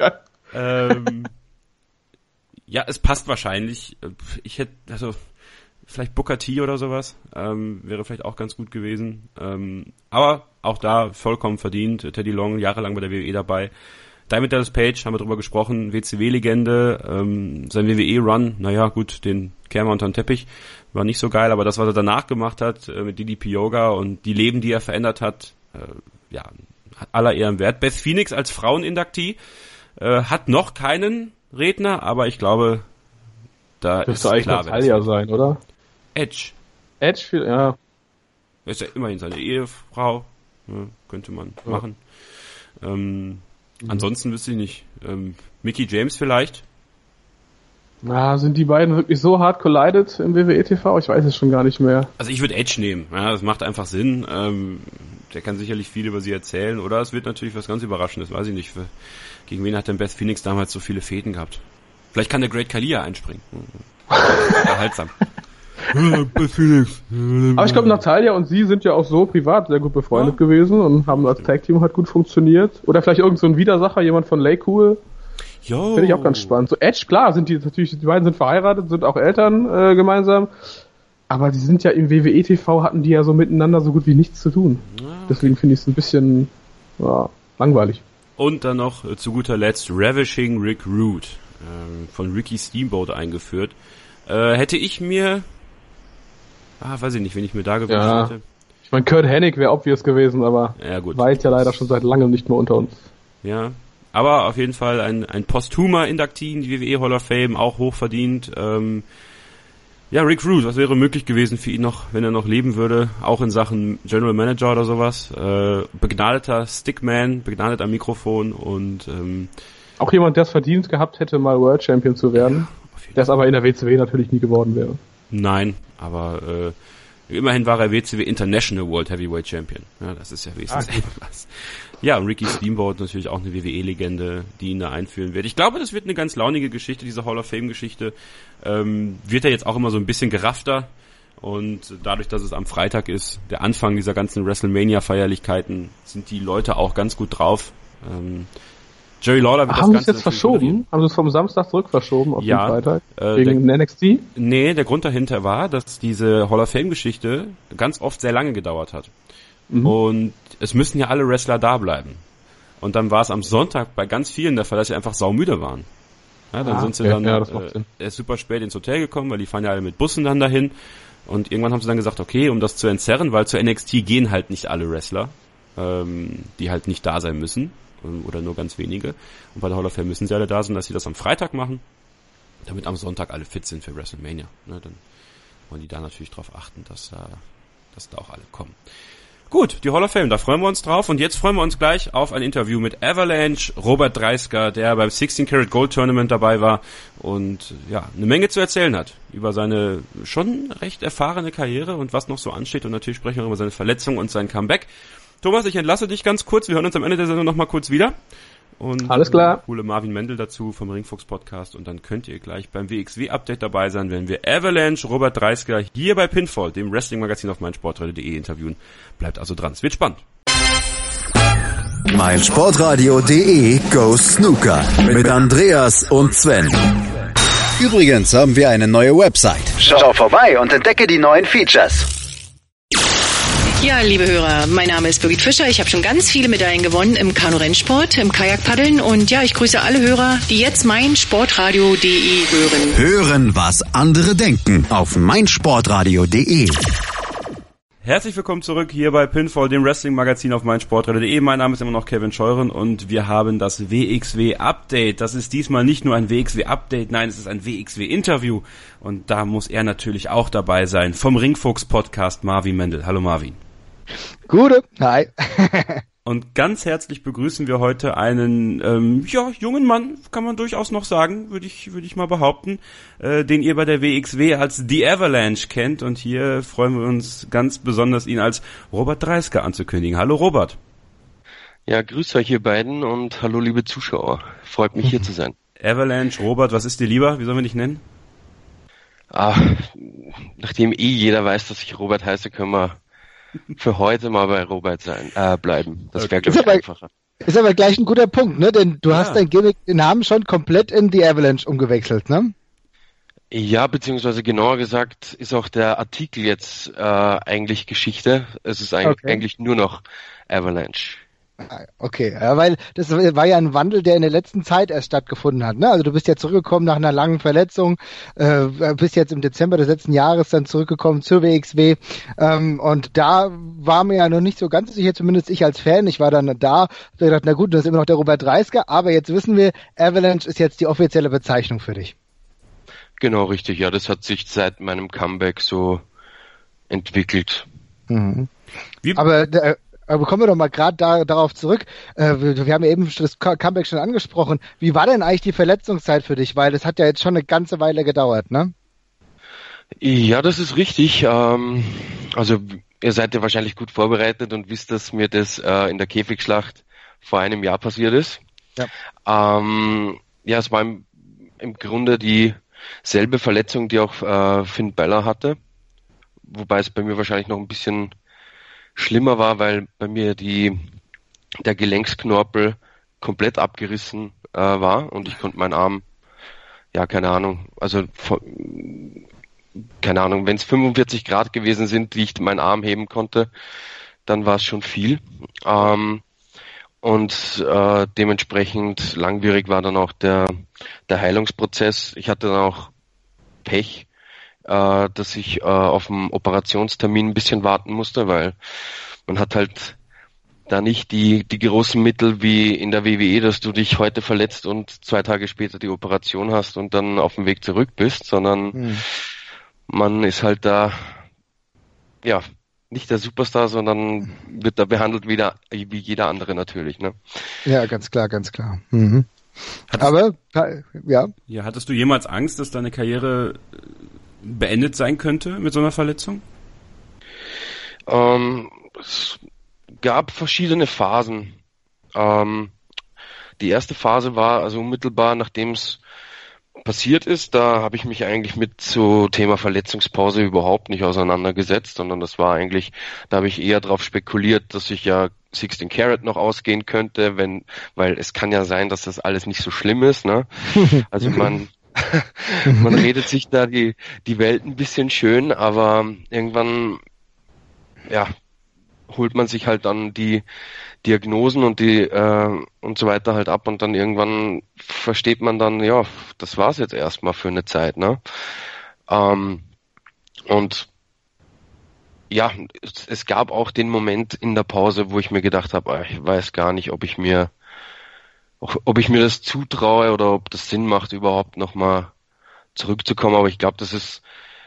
C: Ja, es passt wahrscheinlich. Ich hätte, vielleicht Booker T oder sowas, wäre vielleicht auch ganz gut gewesen. Aber auch da vollkommen verdient. Teddy Long, jahrelang bei der WWE dabei. Diamond Dallas Page, haben wir drüber gesprochen, WCW-Legende, sein WWE-Run, naja gut, den kehren wir unter den Teppich, war nicht so geil, aber das, was er danach gemacht hat, mit DDP Yoga und die Leben, die er verändert hat, hat aller Ehren wert. Beth Phoenix als Fraueninduktee, hat noch keinen Redner, aber ich glaube, da
D: dürfte eigentlich Natalia sein, oder?
C: Edge,
D: ja.
C: Ist ja immerhin seine Ehefrau, ne, könnte man machen. Ansonsten wüsste ich nicht. Mickie James vielleicht?
D: Na, sind die beiden wirklich so hart collided im WWE TV? Ich weiß es schon gar nicht mehr.
C: Also ich würde Edge nehmen. Ja, das macht einfach Sinn. Der kann sicherlich viel über sie erzählen. Oder es wird natürlich was ganz Überraschendes. Weiß ich nicht. Gegen wen hat denn Beth Phoenix damals so viele Fäden gehabt? Vielleicht kann der Great Khali einspringen. Erhaltsam. Beth Phoenix.
D: Aber ich glaube, Natalia und sie sind ja auch so privat sehr gut befreundet gewesen und haben als Tag-Team halt gut funktioniert. Oder vielleicht irgend so ein Widersacher, jemand von Laycool. Finde ich auch ganz spannend. So Edge, klar, die beiden sind verheiratet, sind auch Eltern gemeinsam. Aber die sind ja im WWE TV, hatten die ja so miteinander so gut wie nichts zu tun. Okay. Deswegen finde ich es ein bisschen langweilig.
C: Und dann noch zu guter Letzt Ravishing Rick Rude, von Ricky Steamboat eingeführt. Hätte ich mir, weiß ich nicht, wenn ich mir da gewünscht hätte.
D: Ich meine, Kurt Hennig wäre obvious gewesen, aber war jetzt ja leider schon seit langem nicht mehr unter uns.
C: Ja, aber auf jeden Fall ein posthumer Induktee in die WWE Hall of Fame, auch hochverdient. Rick Rude, was wäre möglich gewesen für ihn noch, wenn er noch leben würde, auch in Sachen General Manager oder sowas. Begnadeter Stickman, begnadet am Mikrofon und
D: auch jemand, der es verdient gehabt hätte, mal World Champion zu werden, der es aber in der WCW natürlich nie geworden wäre.
C: Nein, aber immerhin war er WCW International World Heavyweight Champion. Ja, das ist ja wenigstens etwas. Ja, und Ricky Steamboat natürlich auch eine WWE-Legende, die ihn da einführen wird. Ich glaube, das wird eine ganz launige Geschichte, diese Hall of Fame-Geschichte. Wird er jetzt auch immer so ein bisschen geraffter. Und dadurch, dass es am Freitag ist, der Anfang dieser ganzen WrestleMania-Feierlichkeiten, sind die Leute auch ganz gut drauf. Jerry Lawler wird
D: das Ganze... Haben sie es jetzt verschoben? Haben sie es vom Samstag zurück verschoben auf den Freitag? Wegen NXT?
C: Nee, der Grund dahinter war, dass diese Hall of Fame-Geschichte ganz oft sehr lange gedauert hat. Und es müssen ja alle Wrestler da bleiben. Und dann war es am Sonntag bei ganz vielen der Fall, dass sie einfach saumüde waren. Ja, dann sind sie dann erst super spät ins Hotel gekommen, weil die fahren ja alle mit Bussen dann dahin. Und irgendwann haben sie dann gesagt, okay, um das zu entzerren, weil zur NXT gehen halt nicht alle Wrestler, die halt nicht da sein müssen, oder nur ganz wenige. Und bei der Hall of Fame müssen sie alle da sein, dass sie das am Freitag machen, damit am Sonntag alle fit sind für WrestleMania. Ne, dann wollen die da natürlich drauf achten, dass da auch alle kommen. Gut, die Hall of Fame, da freuen wir uns drauf. Und jetzt freuen wir uns gleich auf ein Interview mit Avalanche Robert Dreisker, der beim 16 Karat Gold Tournament dabei war und eine Menge zu erzählen hat über seine schon recht erfahrene Karriere und was noch so ansteht. Und natürlich sprechen wir über seine Verletzung und sein Comeback. Thomas, ich entlasse dich ganz kurz. Wir hören uns am Ende der Sendung nochmal kurz wieder. Und
D: alles klar.
C: Coole Marvin Mendel dazu vom Ringfuchs Podcast. Und dann könnt ihr gleich beim WXW-Update dabei sein, wenn wir Avalanche Robert Dreisker hier bei Pinfall, dem Wrestling-Magazin auf meinsportradio.de interviewen. Bleibt also dran, es wird spannend.
B: meinsportradio.de Go Snooker mit Andreas und Sven. Übrigens haben wir eine neue Website. Schau vorbei und entdecke die neuen Features.
E: Ja, liebe Hörer, mein Name ist Birgit Fischer. Ich habe schon ganz viele Medaillen gewonnen im Kanu-Rennsport, im Kajakpaddeln und ich grüße alle Hörer, die jetzt meinsportradio.de hören.
B: Hören, was andere denken auf meinsportradio.de.
C: Herzlich willkommen zurück hier bei Pinfall, dem Wrestling-Magazin auf meinsportradio.de. Mein Name ist immer noch Kevin Scheuren und wir haben das WXW-Update. Das ist diesmal nicht nur ein WXW-Update, nein, es ist ein WXW-Interview. Und da muss er natürlich auch dabei sein. Vom Ringfuchs-Podcast Marvin Mendel. Hallo Marvin.
F: Gute, hi.
C: Und ganz herzlich begrüßen wir heute einen jungen Mann, kann man durchaus noch sagen, würde ich mal behaupten, den ihr bei der WXW als The Avalanche kennt. Und hier freuen wir uns ganz besonders, ihn als Robert Dreisker anzukündigen. Hallo Robert.
G: Ja, grüßt euch ihr beiden und hallo liebe Zuschauer. Freut mich hier zu sein.
C: Avalanche, Robert, was ist dir lieber? Wie sollen wir dich nennen?
G: Nachdem jeder weiß, dass ich Robert heiße, können wir für heute mal bei Robert bleiben. Das wäre, glaube ich, einfacher.
F: Ist aber gleich ein guter Punkt, ne? Denn du hast dein Gimmick, den Namen schon komplett in die Avalanche umgewechselt, ne?
G: Ja, beziehungsweise genauer gesagt ist auch der Artikel jetzt eigentlich Geschichte. Es ist eigentlich nur noch Avalanche.
F: Okay, ja, weil das war ja ein Wandel, der in der letzten Zeit erst stattgefunden hat, ne? Also du bist ja zurückgekommen nach einer langen Verletzung, bist jetzt im Dezember des letzten Jahres dann zurückgekommen zur WXW, und da war mir ja noch nicht so ganz sicher, zumindest ich als Fan, ich war dann da, hab gedacht, na gut, das ist immer noch der Robert Dreisker, aber jetzt wissen wir, Avalanche ist jetzt die offizielle Bezeichnung für dich.
G: Genau, richtig, ja, das hat sich seit meinem Comeback so entwickelt.
F: Mhm. Aber kommen wir doch mal gerade darauf zurück. Wir haben ja eben das Comeback schon angesprochen. Wie war denn eigentlich die Verletzungszeit für dich? Weil das hat ja jetzt schon eine ganze Weile gedauert, ne?
G: Ja, das ist richtig. Also ihr seid ja wahrscheinlich gut vorbereitet und wisst, dass mir das in der Käfigschlacht vor einem Jahr passiert ist. Ja, es war im Grunde dieselbe Verletzung, die auch Finn Balor hatte. Wobei es bei mir wahrscheinlich noch ein bisschen schlimmer war, weil bei mir der Gelenksknorpel komplett abgerissen war und ich konnte meinen Arm, wenn es 45 Grad gewesen sind, die ich meinen Arm heben konnte, dann war es schon viel. Dementsprechend langwierig war dann auch der Heilungsprozess. Ich hatte dann auch Pech, dass ich auf einen Operationstermin ein bisschen warten musste, weil man hat halt da nicht die großen Mittel wie in der WWE, dass du dich heute verletzt und 2 Tage später die Operation hast und dann auf dem Weg zurück bist, sondern man ist halt da, ja, nicht der Superstar, sondern wird da behandelt wie jeder andere natürlich, ne?
F: Ja, ganz klar, ganz klar. Mhm.
C: Hattest du jemals Angst, dass deine Karriere beendet sein könnte mit so einer Verletzung?
G: Es gab verschiedene Phasen. Die erste Phase war also unmittelbar, nachdem es passiert ist, da habe ich mich eigentlich mit so Thema Verletzungspause überhaupt nicht auseinandergesetzt, sondern da habe ich eher darauf spekuliert, dass ich ja 16 Karat noch ausgehen könnte, weil es kann ja sein, dass das alles nicht so schlimm ist, ne? Also man redet sich da die Welt ein bisschen schön, aber irgendwann, ja, holt man sich halt dann die Diagnosen und und so weiter halt ab und dann irgendwann versteht man dann, ja, das war's jetzt erstmal für eine Zeit, ne? Und ja, es gab auch den Moment in der Pause, wo ich mir gedacht habe, ich weiß gar nicht, ob ich mir das zutraue oder ob das Sinn macht, überhaupt nochmal zurückzukommen. Aber ich glaube, das ist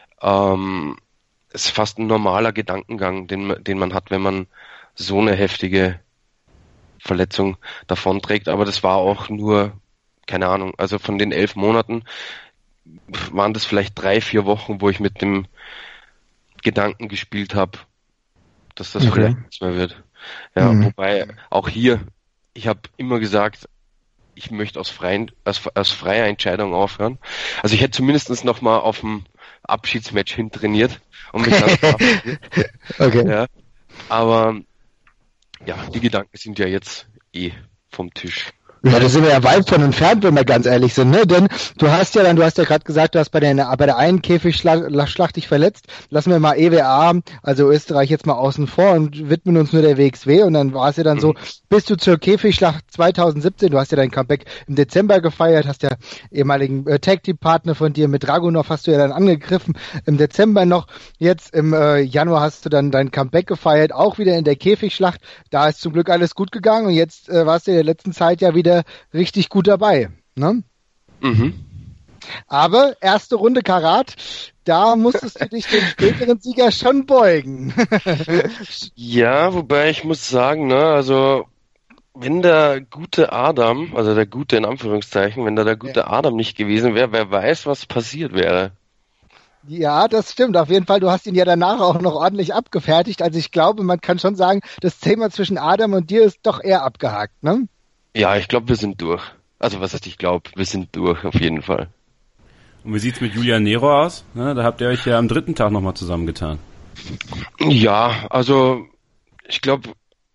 G: fast ein normaler Gedankengang, den man hat, wenn man so eine heftige Verletzung davonträgt. Aber das war auch nur, keine Ahnung, also von den 11 Monaten waren das vielleicht 3-4 Wochen, wo ich mit dem Gedanken gespielt habe, dass das vielleicht nichts mehr wird. Ja, wobei auch hier, ich habe immer gesagt, ich möchte aus freier Entscheidung aufhören. Also ich hätte zumindest noch mal auf dem Abschiedsmatch hintrainiert und mich dann okay. Ja, aber ja, die Gedanken sind ja jetzt vom Tisch.
F: Ja, da sind wir ja weit von entfernt, wenn wir ganz ehrlich sind, ne? Denn du hast ja gerade gesagt, du hast bei der einen Käfigschlacht dich verletzt. Lassen wir mal EWA, also Österreich, jetzt mal außen vor und widmen uns nur der WXW. Und dann war es ja dann so, bist du zur Käfigschlacht 2017, du hast ja dein Comeback im Dezember gefeiert, hast ja ehemaligen Tag-Team-Partner von dir mit Dragunov hast du ja dann angegriffen, im Dezember noch. Jetzt im Januar hast du dann dein Comeback gefeiert, auch wieder in der Käfigschlacht. Da ist zum Glück alles gut gegangen und jetzt warst du in der letzten Zeit ja wieder richtig gut dabei, ne? Mhm. Aber erste Runde Karat, da musstest du dich dem späteren Sieger schon beugen.
G: Ja, wobei ich muss sagen, ne, also wenn der gute Adam, also der gute in Anführungszeichen, wenn da der gute Adam nicht gewesen wäre, wer weiß, was passiert wäre.
F: Ja, das stimmt. Auf jeden Fall, du hast ihn ja danach auch noch ordentlich abgefertigt. Also ich glaube, man kann schon sagen, das Thema zwischen Adam und dir ist doch eher abgehakt, ne?
G: Ja, ich glaube, wir sind durch. Also was heißt, ich glaube, wir sind durch, auf jeden Fall.
C: Und wie sieht's mit Julian Nero aus? Da habt ihr euch ja am 3. Tag nochmal zusammengetan.
G: Ja, also ich glaube,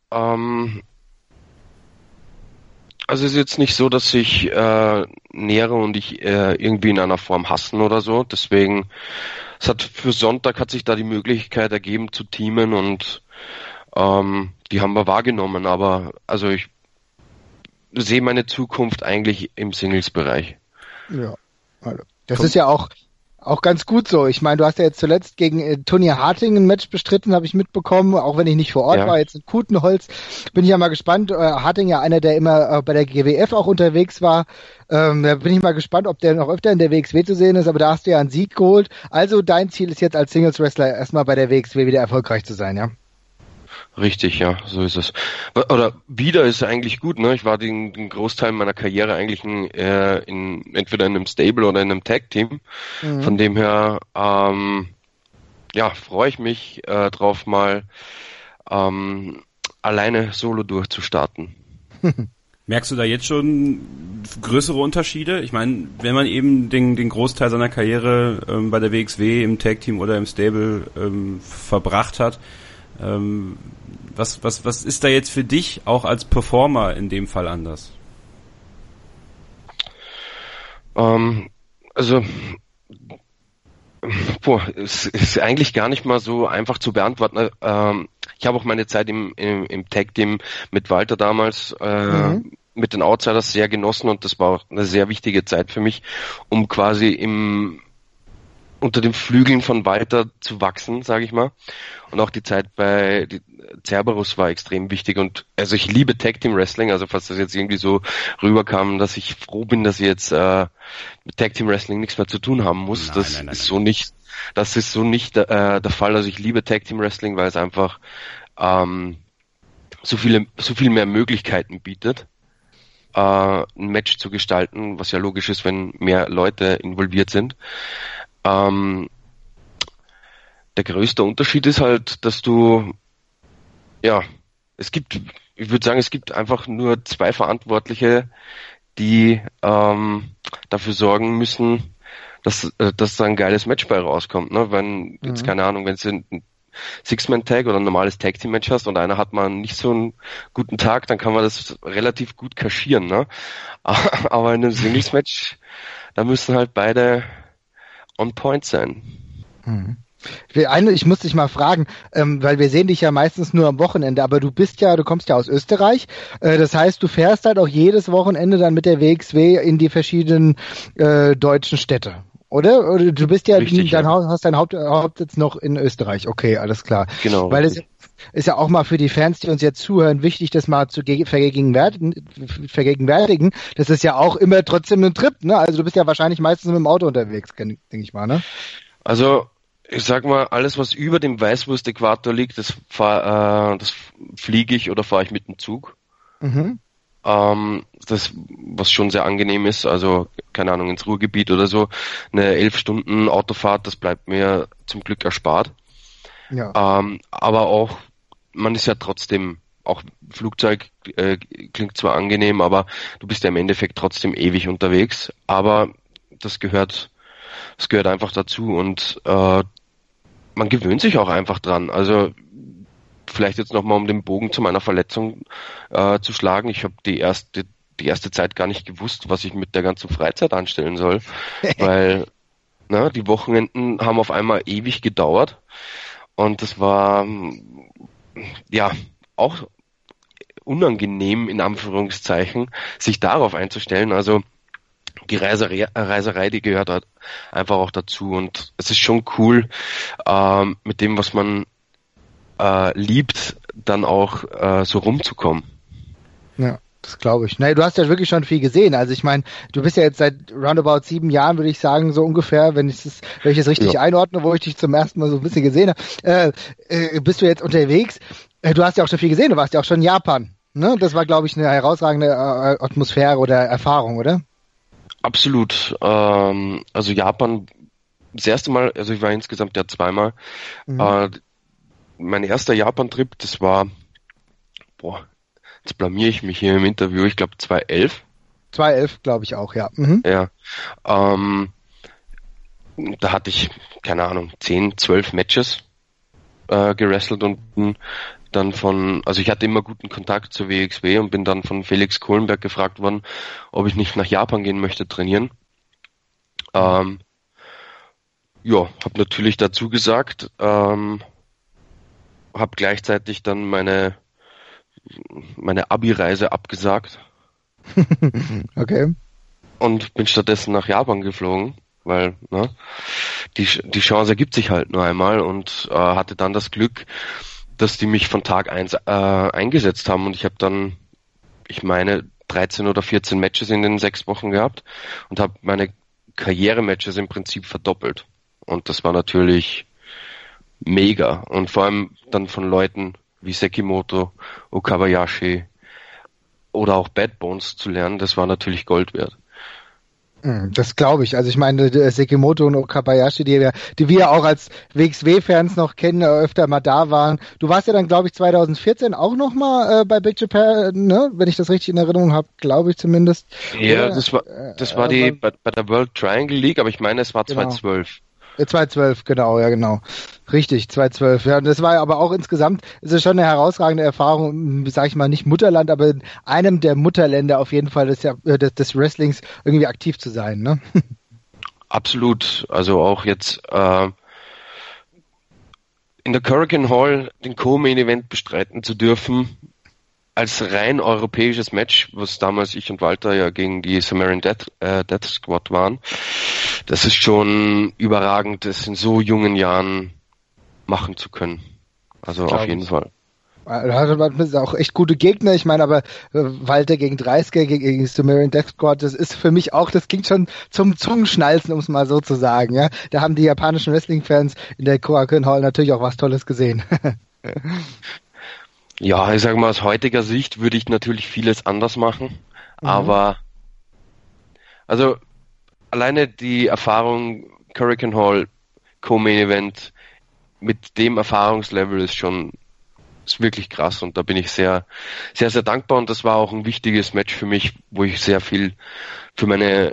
G: also es ist jetzt nicht so, dass sich Nero und ich irgendwie in einer Form hassen oder so. Deswegen, für Sonntag hat sich da die Möglichkeit ergeben zu teamen und die haben wir wahrgenommen. Aber also ich sehe meine Zukunft eigentlich im Singles-Bereich.
F: Ja, also das ist ja auch ganz gut so. Ich meine, du hast ja jetzt zuletzt gegen Tony Harting ein Match bestritten, habe ich mitbekommen, auch wenn ich nicht vor Ort war, jetzt in Kutenholz. Bin ich ja mal gespannt. Harting ja einer, der immer bei der GWF auch unterwegs war. Da bin ich mal gespannt, ob der noch öfter in der WXW zu sehen ist, aber da hast du ja einen Sieg geholt. Also dein Ziel ist jetzt als Singles-Wrestler erstmal bei der WXW wieder erfolgreich zu sein, ja?
G: Richtig, ja, so ist es. Oder wieder ist eigentlich gut, ne? Ich war den Großteil meiner Karriere eigentlich entweder in einem Stable oder in einem Tag-Team. Mhm. Von dem her, freue ich mich drauf, mal alleine solo durchzustarten.
C: Merkst du da jetzt schon größere Unterschiede? Ich meine, wenn man eben den Großteil seiner Karriere bei der WXW im Tag-Team oder im Stable verbracht hat, was ist da jetzt für dich auch als Performer in dem Fall anders?
G: Es ist eigentlich gar nicht mal so einfach zu beantworten. Ich habe auch meine Zeit im Tag-Team mit Walter damals mit den Outsiders sehr genossen und das war auch eine sehr wichtige Zeit für mich, um quasi unter den Flügeln von Walter zu wachsen, sage ich mal. Und auch die Zeit bei Cerberus war extrem wichtig. Und also ich liebe Tag Team Wrestling, also falls das jetzt irgendwie so rüberkam, dass ich froh bin, dass ich jetzt mit Tag Team Wrestling nichts mehr zu tun haben muss. Nein. Das ist so nicht der Fall. Also ich liebe Tag Team Wrestling, weil es einfach so viel mehr Möglichkeiten bietet, ein Match zu gestalten, was ja logisch ist, wenn mehr Leute involviert sind. Der größte Unterschied ist halt, dass es gibt einfach nur 2 Verantwortliche, die dafür sorgen müssen, dass da ein geiles Match bei rauskommt. Ne? Wenn jetzt keine Ahnung, wenn es ein Six-Man-Tag oder ein normales Tag-Team-Match hast und einer hat mal nicht so einen guten Tag, dann kann man das relativ gut kaschieren. Ne? Aber in einem Singles-Match, da müssen halt beide on point sein.
F: Ich muss dich mal fragen, weil wir sehen dich ja meistens nur am Wochenende, aber du kommst ja aus Österreich, das heißt, du fährst halt auch jedes Wochenende dann mit der WXW in die verschiedenen deutschen Städte, oder? Oder du bist ja,
G: richtig,
F: hast dein Hauptsitz noch in Österreich, okay, alles klar.
G: Genau.
F: Weil es ist ja auch mal für die Fans, die uns jetzt zuhören, wichtig, das mal zu vergegenwärtigen. Das ist ja auch immer trotzdem ein Trip, ne? Also du bist ja wahrscheinlich meistens mit dem Auto unterwegs, denke ich mal, ne?
G: Also ich sag mal, alles was über dem Weißwurst-Äquator liegt, das fliege ich oder fahre ich mit dem Zug. Mhm. Das, was schon sehr angenehm ist, also keine Ahnung, ins Ruhrgebiet oder so, eine 11 Stunden Autofahrt, das bleibt mir zum Glück erspart. Ja. Aber auch, man ist ja trotzdem, auch Flugzeug klingt zwar angenehm, aber du bist ja im Endeffekt trotzdem ewig unterwegs, aber das gehört einfach dazu und man gewöhnt sich auch einfach dran. Also vielleicht jetzt nochmal, um den Bogen zu meiner Verletzung zu schlagen. Ich habe die erste Zeit gar nicht gewusst, was ich mit der ganzen Freizeit anstellen soll, weil die Wochenenden haben auf einmal ewig gedauert und das war ja auch unangenehm in Anführungszeichen, sich darauf einzustellen. Also die Reiserei, die gehört halt einfach auch dazu und es ist schon cool, mit dem, was man liebt, dann auch so rumzukommen.
F: Ja, das glaube ich. Du hast ja wirklich schon viel gesehen. Also ich meine, du bist ja jetzt seit roundabout 7 Jahren, würde ich sagen, so ungefähr, wenn ich es richtig einordne, wo ich dich zum ersten Mal so ein bisschen gesehen habe, bist du jetzt unterwegs. Du hast ja auch schon viel gesehen, du warst ja auch schon in Japan. Ne? Das war, glaube ich, eine herausragende Atmosphäre oder Erfahrung, oder?
G: Absolut. Also Japan, das erste Mal, also ich war insgesamt ja 2-mal. Mein erster Japan-Trip, das war, jetzt blamiere ich mich hier im Interview, ich glaube 2011.
F: 211, glaube ich auch, ja.
G: Ja. Da hatte ich, keine Ahnung, 10, 12 Matches gewrestelt und dann also ich hatte immer guten Kontakt zur WXW und bin dann von Felix Kohlenberg gefragt worden, ob ich nicht nach Japan gehen möchte trainieren. Habe natürlich dazu gesagt, habe gleichzeitig dann meine Abi-Reise abgesagt.
F: Okay.
G: Und bin stattdessen nach Japan geflogen, weil die Chance ergibt sich halt nur einmal und hatte dann das Glück, dass die mich von Tag 1 eingesetzt haben und ich habe dann, ich meine, 13 oder 14 Matches in den 6 Wochen gehabt und habe meine Karrierematches im Prinzip verdoppelt. Und das war natürlich mega. Und vor allem dann von Leuten wie Sekimoto, Okabayashi oder auch Bad Bones zu lernen, das war natürlich Gold wert.
F: Das glaube ich. Also ich meine, Sekimoto und Okabayashi, die wir auch als WXW-Fans noch kennen, öfter mal da waren. Du warst ja dann, glaube ich, 2014 auch noch mal bei Big Japan, ne? Wenn ich das richtig in Erinnerung habe, glaube ich zumindest.
G: Ja, das war bei der World Triangle League, aber ich meine, es war 2012.
F: 2012, genau. Richtig, 2012. Ja, und das war aber auch insgesamt, ist es schon eine herausragende Erfahrung, sage ich mal, nicht Mutterland, aber in einem der Mutterländer auf jeden Fall des Wrestlings irgendwie aktiv zu sein, ne?
G: Absolut. Also auch jetzt in der Korakuen Hall den Co-Main-Event bestreiten zu dürfen, als rein europäisches Match, was damals ich und Walter ja gegen die Sumerian Death Squad waren, das ist schon überragend, das in so jungen Jahren machen zu können. Also auf jeden Fall.
F: Da hatte man auch echt gute Gegner. Ich meine, aber Walter gegen Dreisker, gegen Sumerian Death Squad, das ist für mich auch, das klingt schon zum Zungenschnalzen, um es mal so zu sagen. Ja, da haben die japanischen Wrestling-Fans in der Korakuen Hall natürlich auch was Tolles gesehen.
G: Ja, ich sage mal, aus heutiger Sicht würde ich natürlich vieles anders machen, aber also alleine die Erfahrung Korakuen Hall Co-Main Event mit dem Erfahrungslevel ist wirklich krass und da bin ich sehr, sehr, sehr dankbar und das war auch ein wichtiges Match für mich, wo ich sehr viel für meine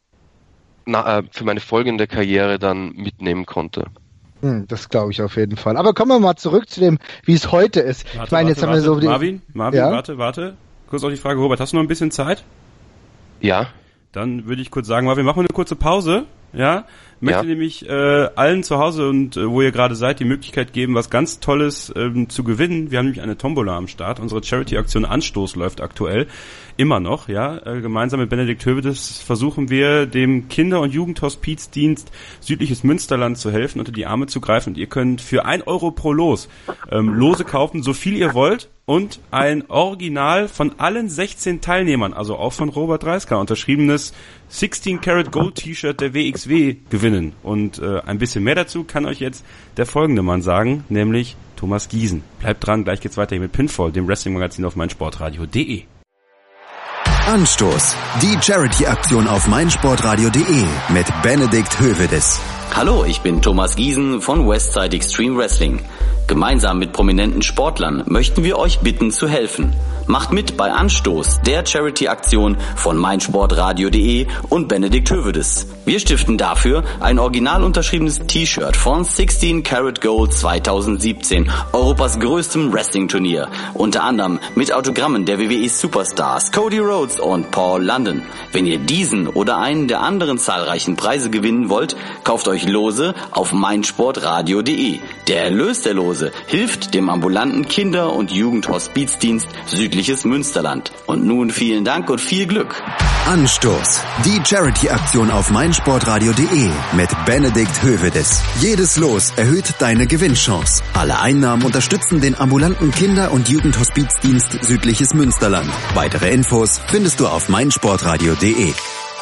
G: folgende Karriere dann mitnehmen konnte.
F: Das glaube ich auf jeden Fall. Aber kommen wir mal zurück zu dem, wie es heute ist. Haben wir so
C: Marvin, ja? warte. Kurz auf die Frage, Robert, hast du noch ein bisschen Zeit?
G: Ja.
C: Dann würde ich kurz sagen, Marvin, machen wir eine kurze Pause. Ja, möchte nämlich allen zu Hause und wo ihr gerade seid, die Möglichkeit geben, was ganz Tolles zu gewinnen. Wir haben nämlich eine Tombola am Start. Unsere Charity-Aktion Anstoß läuft aktuell immer noch. Ja, gemeinsam mit Benedikt Hövedes versuchen wir, dem Kinder- und Jugendhospizdienst Südliches Münsterland zu helfen, unter die Arme zu greifen. Und ihr könnt für 1 Euro pro Los Lose kaufen, so viel ihr wollt. Und ein Original von allen 16 Teilnehmern, also auch von Robert Dreisker, unterschriebenes 16 Karat Gold T-Shirt der WXW gewinnen. Und ein bisschen mehr dazu kann euch jetzt der folgende Mann sagen, nämlich Thomas Giesen. Bleibt dran, gleich geht's weiter hier mit Pinfall, dem Wrestling-Magazin auf meinsportradio.de.
B: Anstoß, die Charity-Aktion auf meinsportradio.de mit Benedikt Hövedes.
H: Hallo, ich bin Thomas Giesen von Westside Extreme Wrestling. Gemeinsam mit prominenten Sportlern möchten wir euch bitten zu helfen. Macht mit bei Anstoß, der Charity-Aktion von meinsportradio.de und Benedikt Hövedes. Wir stiften dafür ein original unterschriebenes T-Shirt von 16 Karat Gold 2017, Europas größtem Wrestling-Turnier. Unter anderem mit Autogrammen der WWE Superstars Cody Rhodes und Paul London. Wenn ihr diesen oder einen der anderen zahlreichen Preise gewinnen wollt, kauft euch Lose auf meinsportradio.de. Der Erlös der Lose hilft dem ambulanten Kinder- und Jugendhospizdienst Südliches Münsterland. Und nun vielen Dank und viel Glück.
B: Anstoß, die Charity-Aktion auf meinsportradio.de mit Benedikt Hövedes. Jedes Los erhöht deine Gewinnchance. Alle Einnahmen unterstützen den ambulanten Kinder- und Jugendhospizdienst Südliches Münsterland. Weitere Infos findest du auf meinsportradio.de.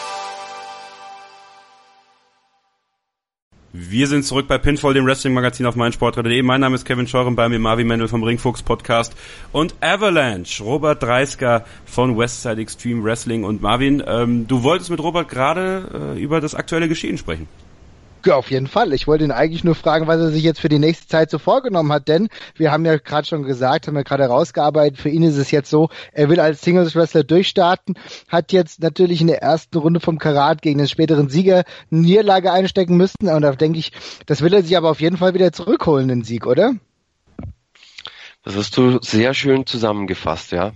C: Wir sind zurück bei Pinfall, dem Wrestling-Magazin auf meinsportradio.de. Mein Name ist Kevin Scheuren, bei mir Marvin Mendel vom Ringfuchs Podcast und Avalanche, Robert Dreisker von Westside Extreme Wrestling. Und Marvin, du wolltest mit Robert gerade über das aktuelle Geschehen sprechen.
F: Ja, auf jeden Fall. Ich wollte ihn eigentlich nur fragen, was er sich jetzt für die nächste Zeit so vorgenommen hat, denn wir haben ja gerade schon gesagt, haben wir gerade herausgearbeitet, für ihn ist es jetzt so, er will als Singles-Wrestler durchstarten, hat jetzt natürlich in der ersten Runde vom Karat gegen den späteren Sieger eine Niederlage einstecken müssen und da denke ich, das will er sich aber auf jeden Fall wieder zurückholen, den Sieg, oder?
G: Das hast du sehr schön zusammengefasst, ja.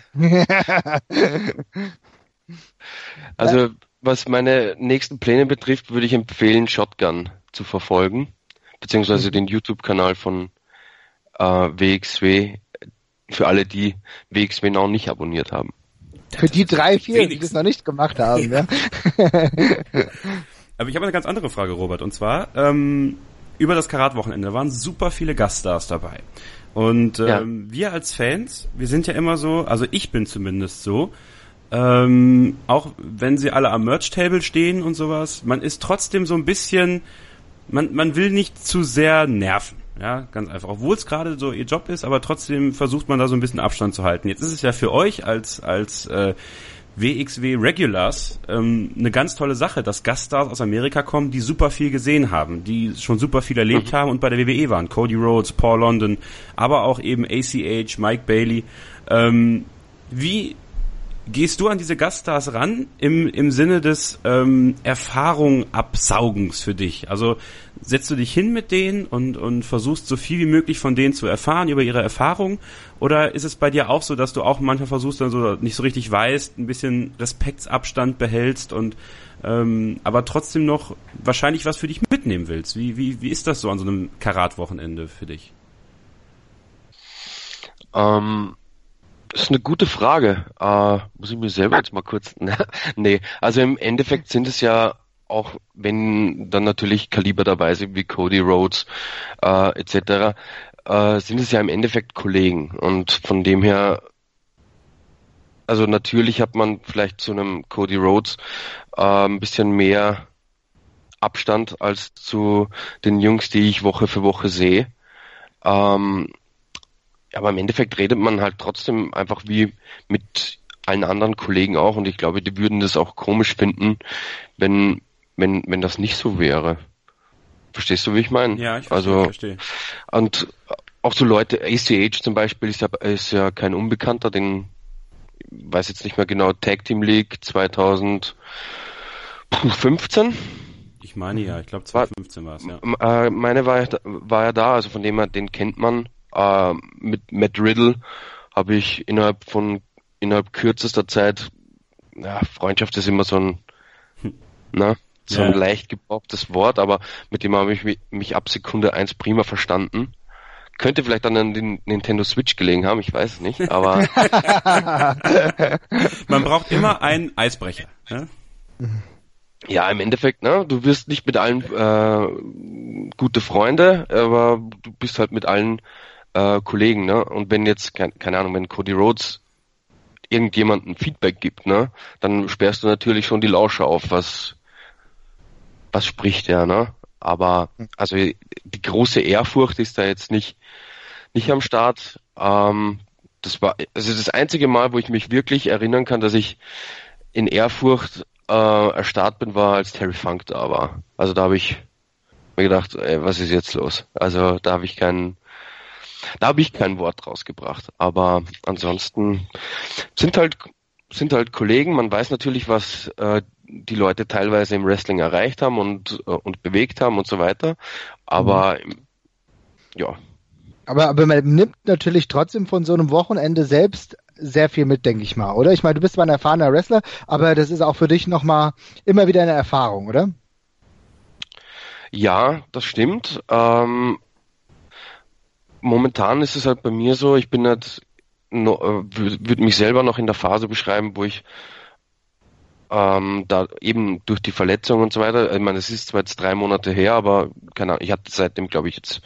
G: Also, was meine nächsten Pläne betrifft, würde ich empfehlen, Shotgun zu verfolgen, beziehungsweise den YouTube-Kanal von WXW, für alle, die WXW noch nicht abonniert haben.
F: Für die 3, 4, die das noch nicht gemacht haben, ja.
C: Aber ich habe eine ganz andere Frage, Robert, und zwar über das Karat-Wochenende waren super viele Gaststars dabei. Und wir als Fans, wir sind ja immer so, also ich bin zumindest so, auch wenn sie alle am Merch-Table stehen und sowas, man ist trotzdem so ein bisschen, man will nicht zu sehr nerven, ja, ganz einfach, obwohl es gerade so ihr Job ist, aber trotzdem versucht man da so ein bisschen Abstand zu halten. Jetzt ist es ja für euch als WXW Regulars eine ganz tolle Sache, dass Gaststars aus Amerika kommen, die super viel gesehen haben, die schon super viel erlebt haben und bei der WWE waren. Cody Rhodes, Paul London, aber auch eben ACH, Mike Bailey. Wie gehst du an diese Gaststars ran im Sinne des Erfahrung absaugens für dich? Also setzt du dich hin mit denen und versuchst so viel wie möglich von denen zu erfahren über ihre Erfahrung? Oder ist es bei dir auch so, dass du auch manchmal versuchst, dann so nicht so richtig weißt, ein bisschen Respektsabstand behältst und aber trotzdem noch wahrscheinlich was für dich mitnehmen willst? Wie ist das so an so einem Karat-Wochenende für dich?
G: Das ist eine gute Frage. Muss ich mir selber jetzt mal kurz... Nee, also im Endeffekt sind es ja auch, wenn dann natürlich Kaliber dabei sind, wie Cody Rhodes etc., sind es ja im Endeffekt Kollegen. Und von dem her, also natürlich hat man vielleicht zu einem Cody Rhodes ein bisschen mehr Abstand als zu den Jungs, die ich Woche für Woche sehe. Aber im Endeffekt redet man halt trotzdem einfach wie mit allen anderen Kollegen auch und ich glaube, die würden das auch komisch finden, wenn das nicht so wäre. Verstehst du, wie ich meine?
C: Ja, ich verstehe.
G: Und auch so Leute, ACH zum Beispiel ist ja kein Unbekannter, den weiß jetzt nicht mehr genau, Tag Team League 2015.
C: Ich meine ja, ich glaube 2015 war es, ja.
G: Meine war ja da, also von dem her, den kennt man. Mit Matt Riddle habe ich innerhalb kürzester Zeit, Freundschaft ist immer so ein leicht gebrauchtes Wort, aber mit dem habe ich mich ab Sekunde 1 prima verstanden. Könnte vielleicht dann an den Nintendo Switch gelegen haben, ich weiß es nicht, aber...
C: Man braucht immer einen Eisbrecher. Ne?
G: Ja, im Endeffekt, ne, du wirst nicht mit allen gute Freunde, aber du bist halt mit allen Kollegen, ne? Und wenn jetzt, keine Ahnung, wenn Cody Rhodes irgendjemandem Feedback gibt, ne, dann sperrst du natürlich schon die Lauscher auf, was spricht er, ne? Aber also die große Ehrfurcht ist da jetzt nicht am Start. Das war also das einzige Mal, wo ich mich wirklich erinnern kann, dass ich in Ehrfurcht erstarrt bin, war, als Terry Funk da war. Also da habe ich mir gedacht, was ist jetzt los? Also da habe ich kein Wort rausgebracht. Aber ansonsten sind halt Kollegen. Man weiß natürlich, was die Leute teilweise im Wrestling erreicht haben und bewegt haben und so weiter. Aber ja.
F: Aber man nimmt natürlich trotzdem von so einem Wochenende selbst sehr viel mit, denke ich mal, oder? Ich meine, du bist zwar ein erfahrener Wrestler, aber das ist auch für dich nochmal immer wieder eine Erfahrung, oder?
G: Ja, das stimmt. Momentan ist es halt bei mir so, ich bin halt, würde mich selber noch in der Phase beschreiben, wo ich da eben durch die Verletzung und so weiter, ich meine, es ist zwar jetzt 3 Monate her, aber keine Ahnung, ich hatte seitdem, glaube ich, jetzt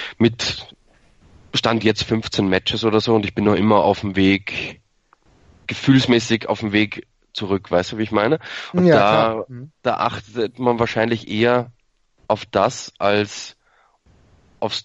G: Stand jetzt 15 Matches oder so und ich bin noch immer auf dem Weg, gefühlsmäßig auf dem Weg zurück, weißt du, wie ich meine? Und ja, da achtet man wahrscheinlich eher auf das als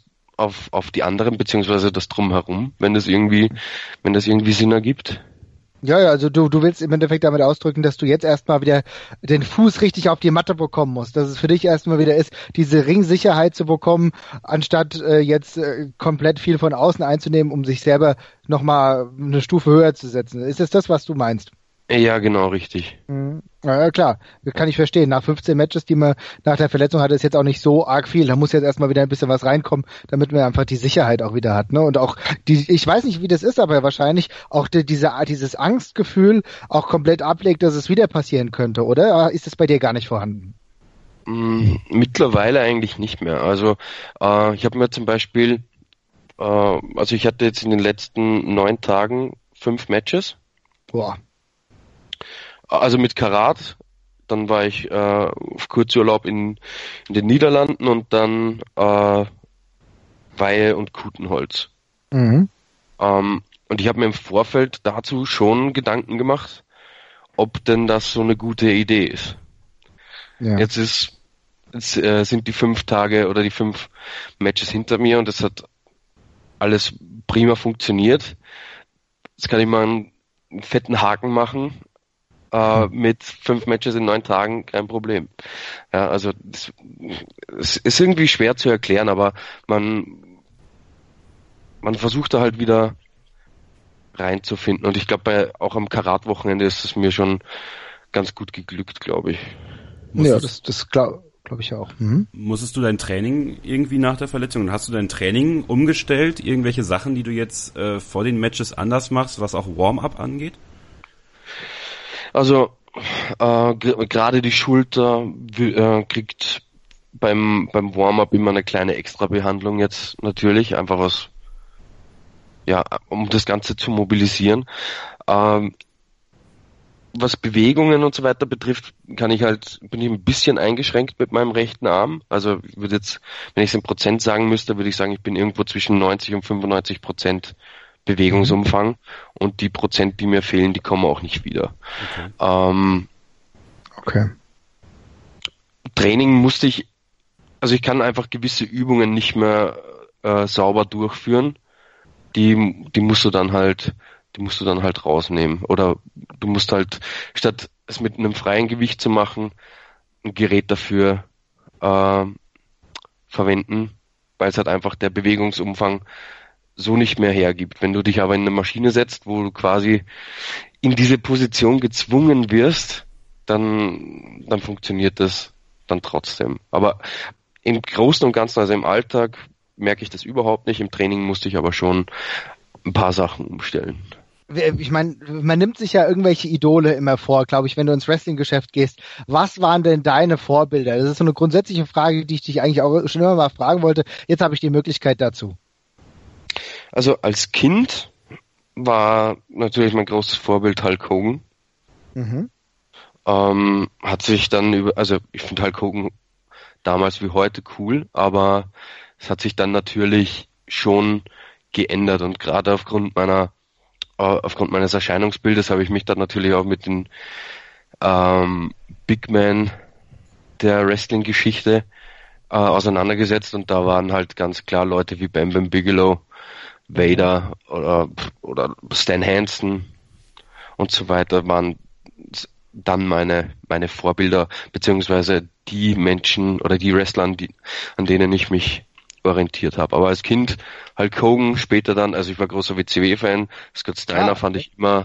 G: auf die anderen, beziehungsweise das Drumherum, wenn das irgendwie Sinn ergibt.
F: Ja, also du willst im Endeffekt damit ausdrücken, dass du jetzt erstmal wieder den Fuß richtig auf die Matte bekommen musst, dass es für dich erstmal wieder ist, diese Ringsicherheit zu bekommen, anstatt jetzt komplett viel von außen einzunehmen, um sich selber nochmal eine Stufe höher zu setzen. Ist es das, was du meinst?
G: Ja, genau, richtig.
F: Ja, klar, kann ich verstehen. Nach 15 Matches, die man nach der Verletzung hatte, ist jetzt auch nicht so arg viel. Da muss jetzt erstmal wieder ein bisschen was reinkommen, damit man einfach die Sicherheit auch wieder hat. Ne? Und auch ich weiß nicht, wie das ist, aber wahrscheinlich auch dieses Angstgefühl auch komplett ablegt, dass es wieder passieren könnte, oder? Ist es bei dir gar nicht vorhanden?
G: Mittlerweile eigentlich nicht mehr. Also ich habe mir zum Beispiel, also ich hatte jetzt in den letzten 9 Tagen 5 Matches.
F: Boah.
G: Also mit Karat, dann war ich auf Kurzurlaub in den Niederlanden und dann Weihe und Kutenholz. Und ich habe mir im Vorfeld dazu schon Gedanken gemacht, ob denn das so eine gute Idee ist. Ja. Jetzt sind die 5 Tage oder die 5 Matches hinter mir und es hat alles prima funktioniert. Jetzt kann ich mal einen fetten Haken machen. Mit 5 Matches in 9 Tagen kein Problem. Ja, also es ist irgendwie schwer zu erklären, aber man versucht da halt wieder reinzufinden und ich glaube, auch am Karat-Wochenende ist es mir schon ganz gut geglückt, glaube ich.
F: Ja, das glaube ich auch.
C: Musstest du dein Training irgendwie nach der Verletzung, und hast du dein Training umgestellt, irgendwelche Sachen, die du jetzt vor den Matches anders machst, was auch Warm-up angeht?
G: Also gerade die Schulter kriegt beim Warm-up immer eine kleine Extra-Behandlung jetzt natürlich, einfach um das Ganze zu mobilisieren. Was Bewegungen und so weiter betrifft, bin ich ein bisschen eingeschränkt mit meinem rechten Arm. Also ich würde jetzt, wenn ich es in Prozent sagen müsste, würde ich sagen, ich bin irgendwo zwischen 90 und 95% Bewegungsumfang und die Prozent, die mir fehlen, die kommen auch nicht wieder.
F: Okay.
G: Training musste ich kann einfach gewisse Übungen nicht mehr sauber durchführen. Die musst du dann halt rausnehmen. Oder du musst halt, statt es mit einem freien Gewicht zu machen, ein Gerät dafür verwenden, weil es halt einfach der Bewegungsumfang so nicht mehr hergibt. Wenn du dich aber in eine Maschine setzt, wo du quasi in diese Position gezwungen wirst, dann funktioniert das dann trotzdem. Aber im Großen und Ganzen, also im Alltag, merke ich das überhaupt nicht. Im Training musste ich aber schon ein paar Sachen umstellen.
F: Ich meine, man nimmt sich ja irgendwelche Idole immer vor, glaube ich, wenn du ins Wrestling-Geschäft gehst. Was waren denn deine Vorbilder? Das ist so eine grundsätzliche Frage, die ich dich eigentlich auch schon immer mal fragen wollte. Jetzt habe ich die Möglichkeit dazu.
G: Also als Kind war natürlich mein großes Vorbild Hulk Hogan. Hat sich dann ich finde Hulk Hogan damals wie heute cool, aber es hat sich dann natürlich schon geändert und gerade aufgrund meines Erscheinungsbildes habe ich mich dann natürlich auch mit den Big Man der Wrestling-Geschichte auseinandergesetzt und da waren halt ganz klar Leute wie Bam Bam Bigelow, Vader oder Stan Hansen und so weiter waren dann meine Vorbilder, beziehungsweise die Menschen oder die Wrestler, an denen ich mich orientiert habe. Aber als Kind Hulk Hogan, später dann, also ich war großer WCW-Fan, Scott Steiner fand ich immer,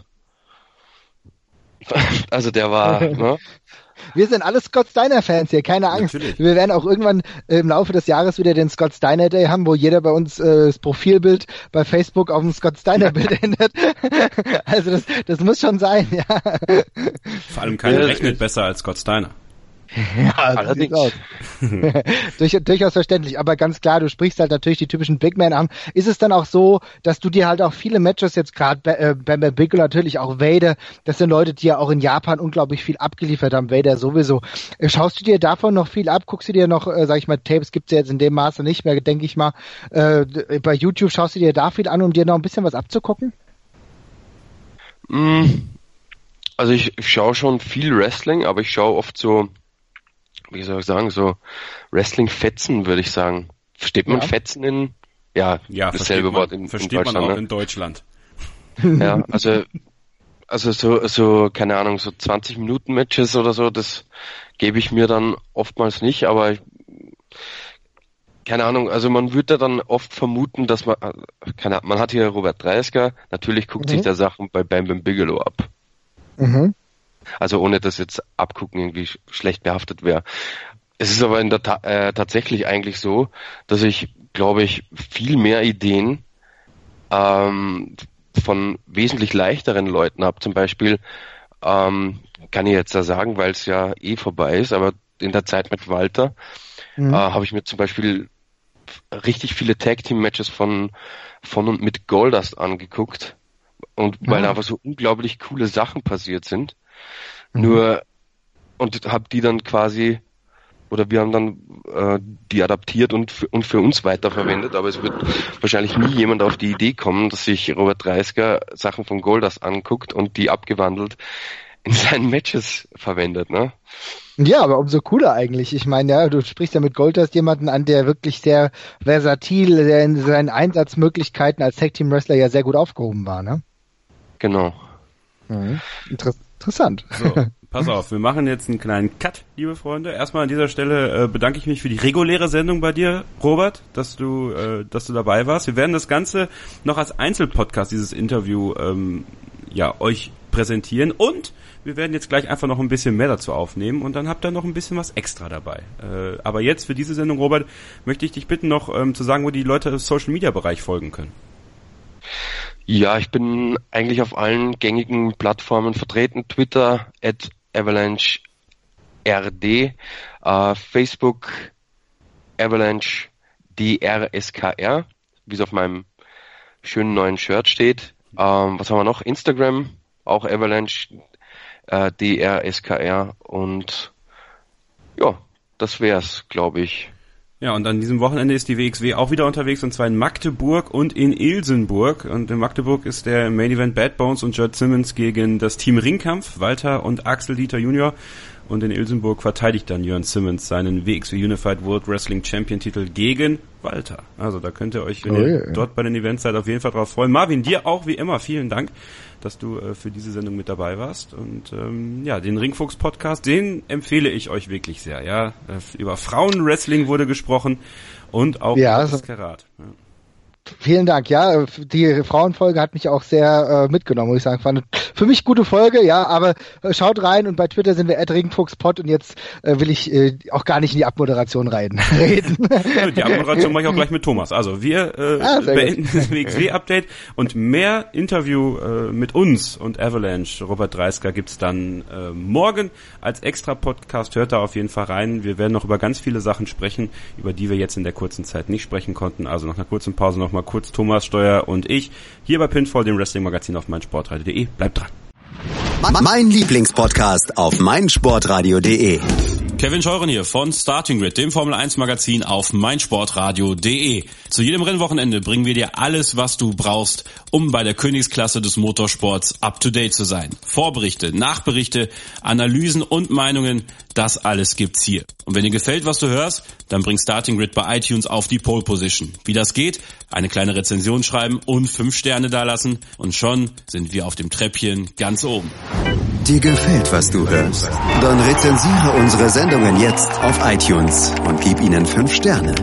G: also der war, ne?
F: Wir sind alle Scott Steiner-Fans hier, keine Angst. Natürlich. Wir werden auch irgendwann im Laufe des Jahres wieder den Scott Steiner Day haben, wo jeder bei uns das Profilbild bei Facebook auf ein Scott Steiner Bild ändert. Also das muss schon sein, ja.
C: Vor allem keiner rechnet besser als Scott Steiner.
F: Ja, allerdings. Durchaus verständlich, aber ganz klar, du sprichst halt natürlich die typischen Big Men an. Ist es dann auch so, dass du dir halt auch viele Matches jetzt gerade Bam Bam Bigelow, natürlich auch Vader, das sind Leute, die ja auch in Japan unglaublich viel abgeliefert haben, Vader sowieso. Schaust du dir davon noch viel ab? Guckst du dir noch, sag ich mal, Tapes gibt's ja jetzt in dem Maße nicht mehr, denke ich mal. Bei YouTube schaust du dir da viel an, um dir noch ein bisschen was abzugucken?
G: Also ich schaue schon viel Wrestling, aber ich schaue oft so, wie soll ich sagen, so Wrestling-Fetzen, würde ich sagen. Versteht man Fetzen in, dasselbe Wort in
C: Versteht
G: Deutschland,
C: man auch
G: ne?
C: in Deutschland.
G: Ja, also Also so, keine Ahnung, so 20 Minuten Matches oder so, das gebe ich mir dann oftmals nicht, aber keine Ahnung, also man würde dann oft vermuten, dass man hat hier Robert Dreisker, natürlich guckt sich der Sachen bei Bam Bam Bigelow ab. Mhm. Also ohne dass jetzt abgucken irgendwie schlecht behaftet wäre. Es ist aber tatsächlich eigentlich so, dass ich, glaube ich, viel mehr Ideen von wesentlich leichteren Leuten habe. Zum Beispiel kann ich jetzt da sagen, weil es ja vorbei ist, aber in der Zeit mit Walter habe ich mir zum Beispiel richtig viele Tag-Team-Matches von und mit Goldust angeguckt und weil da aber so unglaublich coole Sachen passiert sind. Nur und habe die dann quasi oder wir haben dann die adaptiert und für uns weiterverwendet, aber es wird wahrscheinlich nie jemand auf die Idee kommen, dass sich Robert Dreisker Sachen von Goldust anguckt und die abgewandelt in seinen Matches verwendet, ne?
F: Ja, aber umso cooler eigentlich. Ich meine, ja, du sprichst ja mit Goldust jemanden an, der wirklich sehr versatil, der in seinen Einsatzmöglichkeiten als Tag-Team-Wrestler ja sehr gut aufgehoben war, ne?
G: Genau.
F: Interessant.
C: So, pass auf, wir machen jetzt einen kleinen Cut, liebe Freunde. Erstmal an dieser Stelle bedanke ich mich für die reguläre Sendung bei dir, Robert, dass du dabei warst. Wir werden das Ganze noch als Einzelpodcast, dieses Interview, euch präsentieren und wir werden jetzt gleich einfach noch ein bisschen mehr dazu aufnehmen und dann habt ihr noch ein bisschen was extra dabei. Aber jetzt für diese Sendung, Robert, möchte ich dich bitten, noch zu sagen, wo die Leute im Social-Media-Bereich folgen können.
G: Ja, ich bin eigentlich auf allen gängigen Plattformen vertreten. Twitter @AvalancheRD, Facebook Avalanche DRSKR, wie es auf meinem schönen neuen Shirt steht. Was haben wir noch? Instagram, auch Avalanche DRSKR und ja, das wär's, glaube ich.
C: Ja, und an diesem Wochenende ist die WXW auch wieder unterwegs, und zwar in Magdeburg und in Ilsenburg. Und in Magdeburg ist der Main Event Bad Bones und Judd Simmons gegen das Team Ringkampf, Walter und Axel Dieter Jr. Und in Ilsenburg verteidigt dann Jörn Simmons seinen WXW Unified World Wrestling Champion Titel gegen Walter. Also da könnt ihr euch, wenn ihr dort bei den Events seid, auf jeden Fall drauf freuen. Marvin, dir auch wie immer vielen Dank, dass du für diese Sendung mit dabei warst. Und den Ringfuchs-Podcast, den empfehle ich euch wirklich sehr. Ja, über Frauenwrestling wurde gesprochen und auch über das Karat. Ja.
F: Vielen Dank, ja, die Frauenfolge hat mich auch sehr mitgenommen, muss ich sagen. War eine für mich gute Folge, ja, aber schaut rein, und bei Twitter sind wir @ringfuchspod, und jetzt will ich auch gar nicht in die Abmoderation reden.
C: Die Abmoderation mache ich auch gleich mit Thomas. Also wir beenden das WXW-Update, und mehr Interview mit uns und Avalanche, Robert Dreisker, gibt's dann morgen als Extra-Podcast. Hört da auf jeden Fall rein. Wir werden noch über ganz viele Sachen sprechen, über die wir jetzt in der kurzen Zeit nicht sprechen konnten. Also nach einer kurzen Pause noch mal kurz Thomas Steuer und ich hier bei Pinfall, dem Wrestling-Magazin auf meinsportradio.de. Bleibt dran.
B: Mein Lieblingspodcast auf meinsportradio.de.
I: Kevin Scheuren hier von Starting Grid, dem Formel-1-Magazin auf meinsportradio.de. Zu jedem Rennwochenende bringen wir dir alles, was du brauchst, um bei der Königsklasse des Motorsports up-to-date zu sein. Vorberichte, Nachberichte, Analysen und Meinungen, das alles gibt's hier. Und wenn dir gefällt, was du hörst, dann bring Starting Grid bei iTunes auf die Pole Position. Wie das geht? Eine kleine Rezension schreiben und 5 Sterne dalassen, und schon sind wir auf dem Treppchen ganz oben.
B: Dir gefällt, was du hörst? Dann rezensiere unsere Sendungen jetzt auf iTunes und gib ihnen 5 Sterne.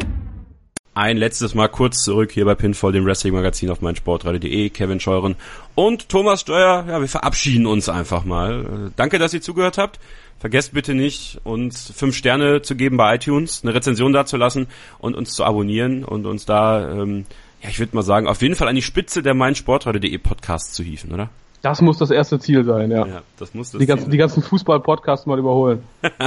C: Ein letztes Mal kurz zurück hier bei Pinfall, dem Wrestling-Magazin auf meinsportradio.de. Kevin Scheuren und Thomas Steuer. Ja, wir verabschieden uns einfach mal. Danke, dass ihr zugehört habt. Vergesst bitte nicht, uns 5 Sterne zu geben bei iTunes, eine Rezension da zu lassen und uns zu abonnieren und uns da, ich würde mal sagen, auf jeden Fall an die Spitze der meinsportradio.de Podcasts zu hieven, oder?
D: Das muss das erste Ziel sein, ja.
C: Ja, das muss das
D: die ganzen Fußball-Podcasts mal überholen.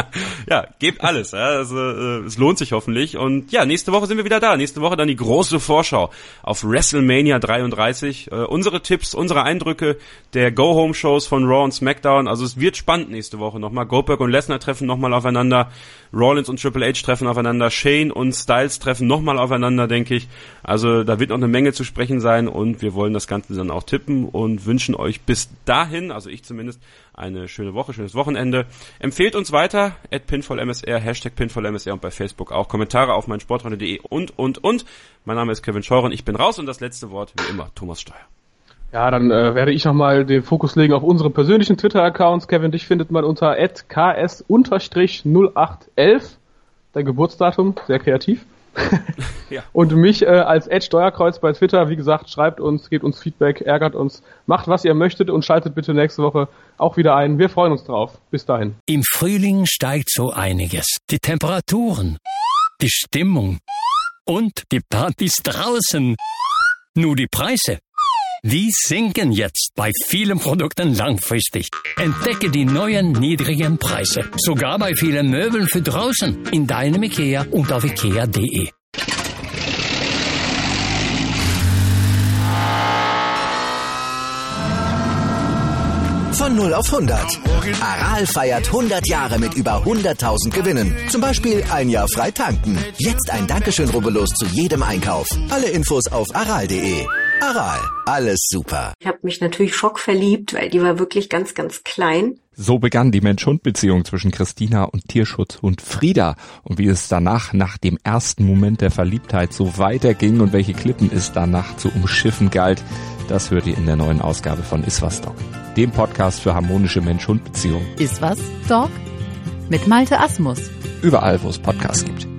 C: Ja, gebt alles. Ja, also, es lohnt sich hoffentlich. Und ja, nächste Woche sind wir wieder da. Nächste Woche dann die große Vorschau auf WrestleMania 33. Unsere Tipps, unsere Eindrücke der Go-Home-Shows von Raw und SmackDown. Also es wird spannend nächste Woche nochmal. Goldberg und Lesnar treffen nochmal aufeinander. Rollins und Triple H treffen aufeinander. Shane und Styles treffen nochmal aufeinander, denke ich. Also da wird noch eine Menge zu sprechen sein, und wir wollen das Ganze dann auch tippen und wünschen euch bis dahin, also ich zumindest, eine schöne Woche, schönes Wochenende. Empfehlt uns weiter, @pinfallmsr, #pinfallmsr, und bei Facebook auch. Kommentare auf meinsportradio.de und. Mein Name ist Kevin Scheuren, ich bin raus, und das letzte Wort, wie immer, Thomas Steuer.
D: Ja, dann werde ich nochmal den Fokus legen auf unsere persönlichen Twitter-Accounts. Kevin, dich findet man unter @ks_0811. Dein Geburtsdatum, sehr kreativ. Ja. Und mich als @Steuerkreuz bei Twitter. Wie gesagt, schreibt uns, gebt uns Feedback, ärgert uns, macht was ihr möchtet und schaltet bitte nächste Woche auch wieder ein. Wir freuen uns drauf. Bis dahin.
J: Im Frühling steigt so einiges. Die Temperaturen, die Stimmung und die Partys draußen. Nur die Preise, die sinken jetzt bei vielen Produkten langfristig. Entdecke die neuen niedrigen Preise. Sogar bei vielen Möbeln für draußen. In deinem IKEA und auf IKEA.de.
A: Von 0 auf 100. Aral feiert 100 Jahre mit über 100.000 Gewinnen. Zum Beispiel ein Jahr frei tanken. Jetzt ein Dankeschön, rubbellos zu jedem Einkauf. Alle Infos auf aral.de. Aral, alles super.
K: Ich habe mich natürlich schockverliebt, weil die war wirklich ganz, ganz klein.
L: So begann die Mensch-Hund-Beziehung zwischen Christina und Tierschutzhund Frieda. Und wie es danach, nach dem ersten Moment der Verliebtheit, so weiterging und welche Klippen es danach zu umschiffen galt, das hört ihr in der neuen Ausgabe von Iswas Dog, dem Podcast für harmonische Mensch-Hund-Beziehungen.
M: Iswas Dog? Mit Malte Asmus.
L: Überall, wo es Podcasts gibt.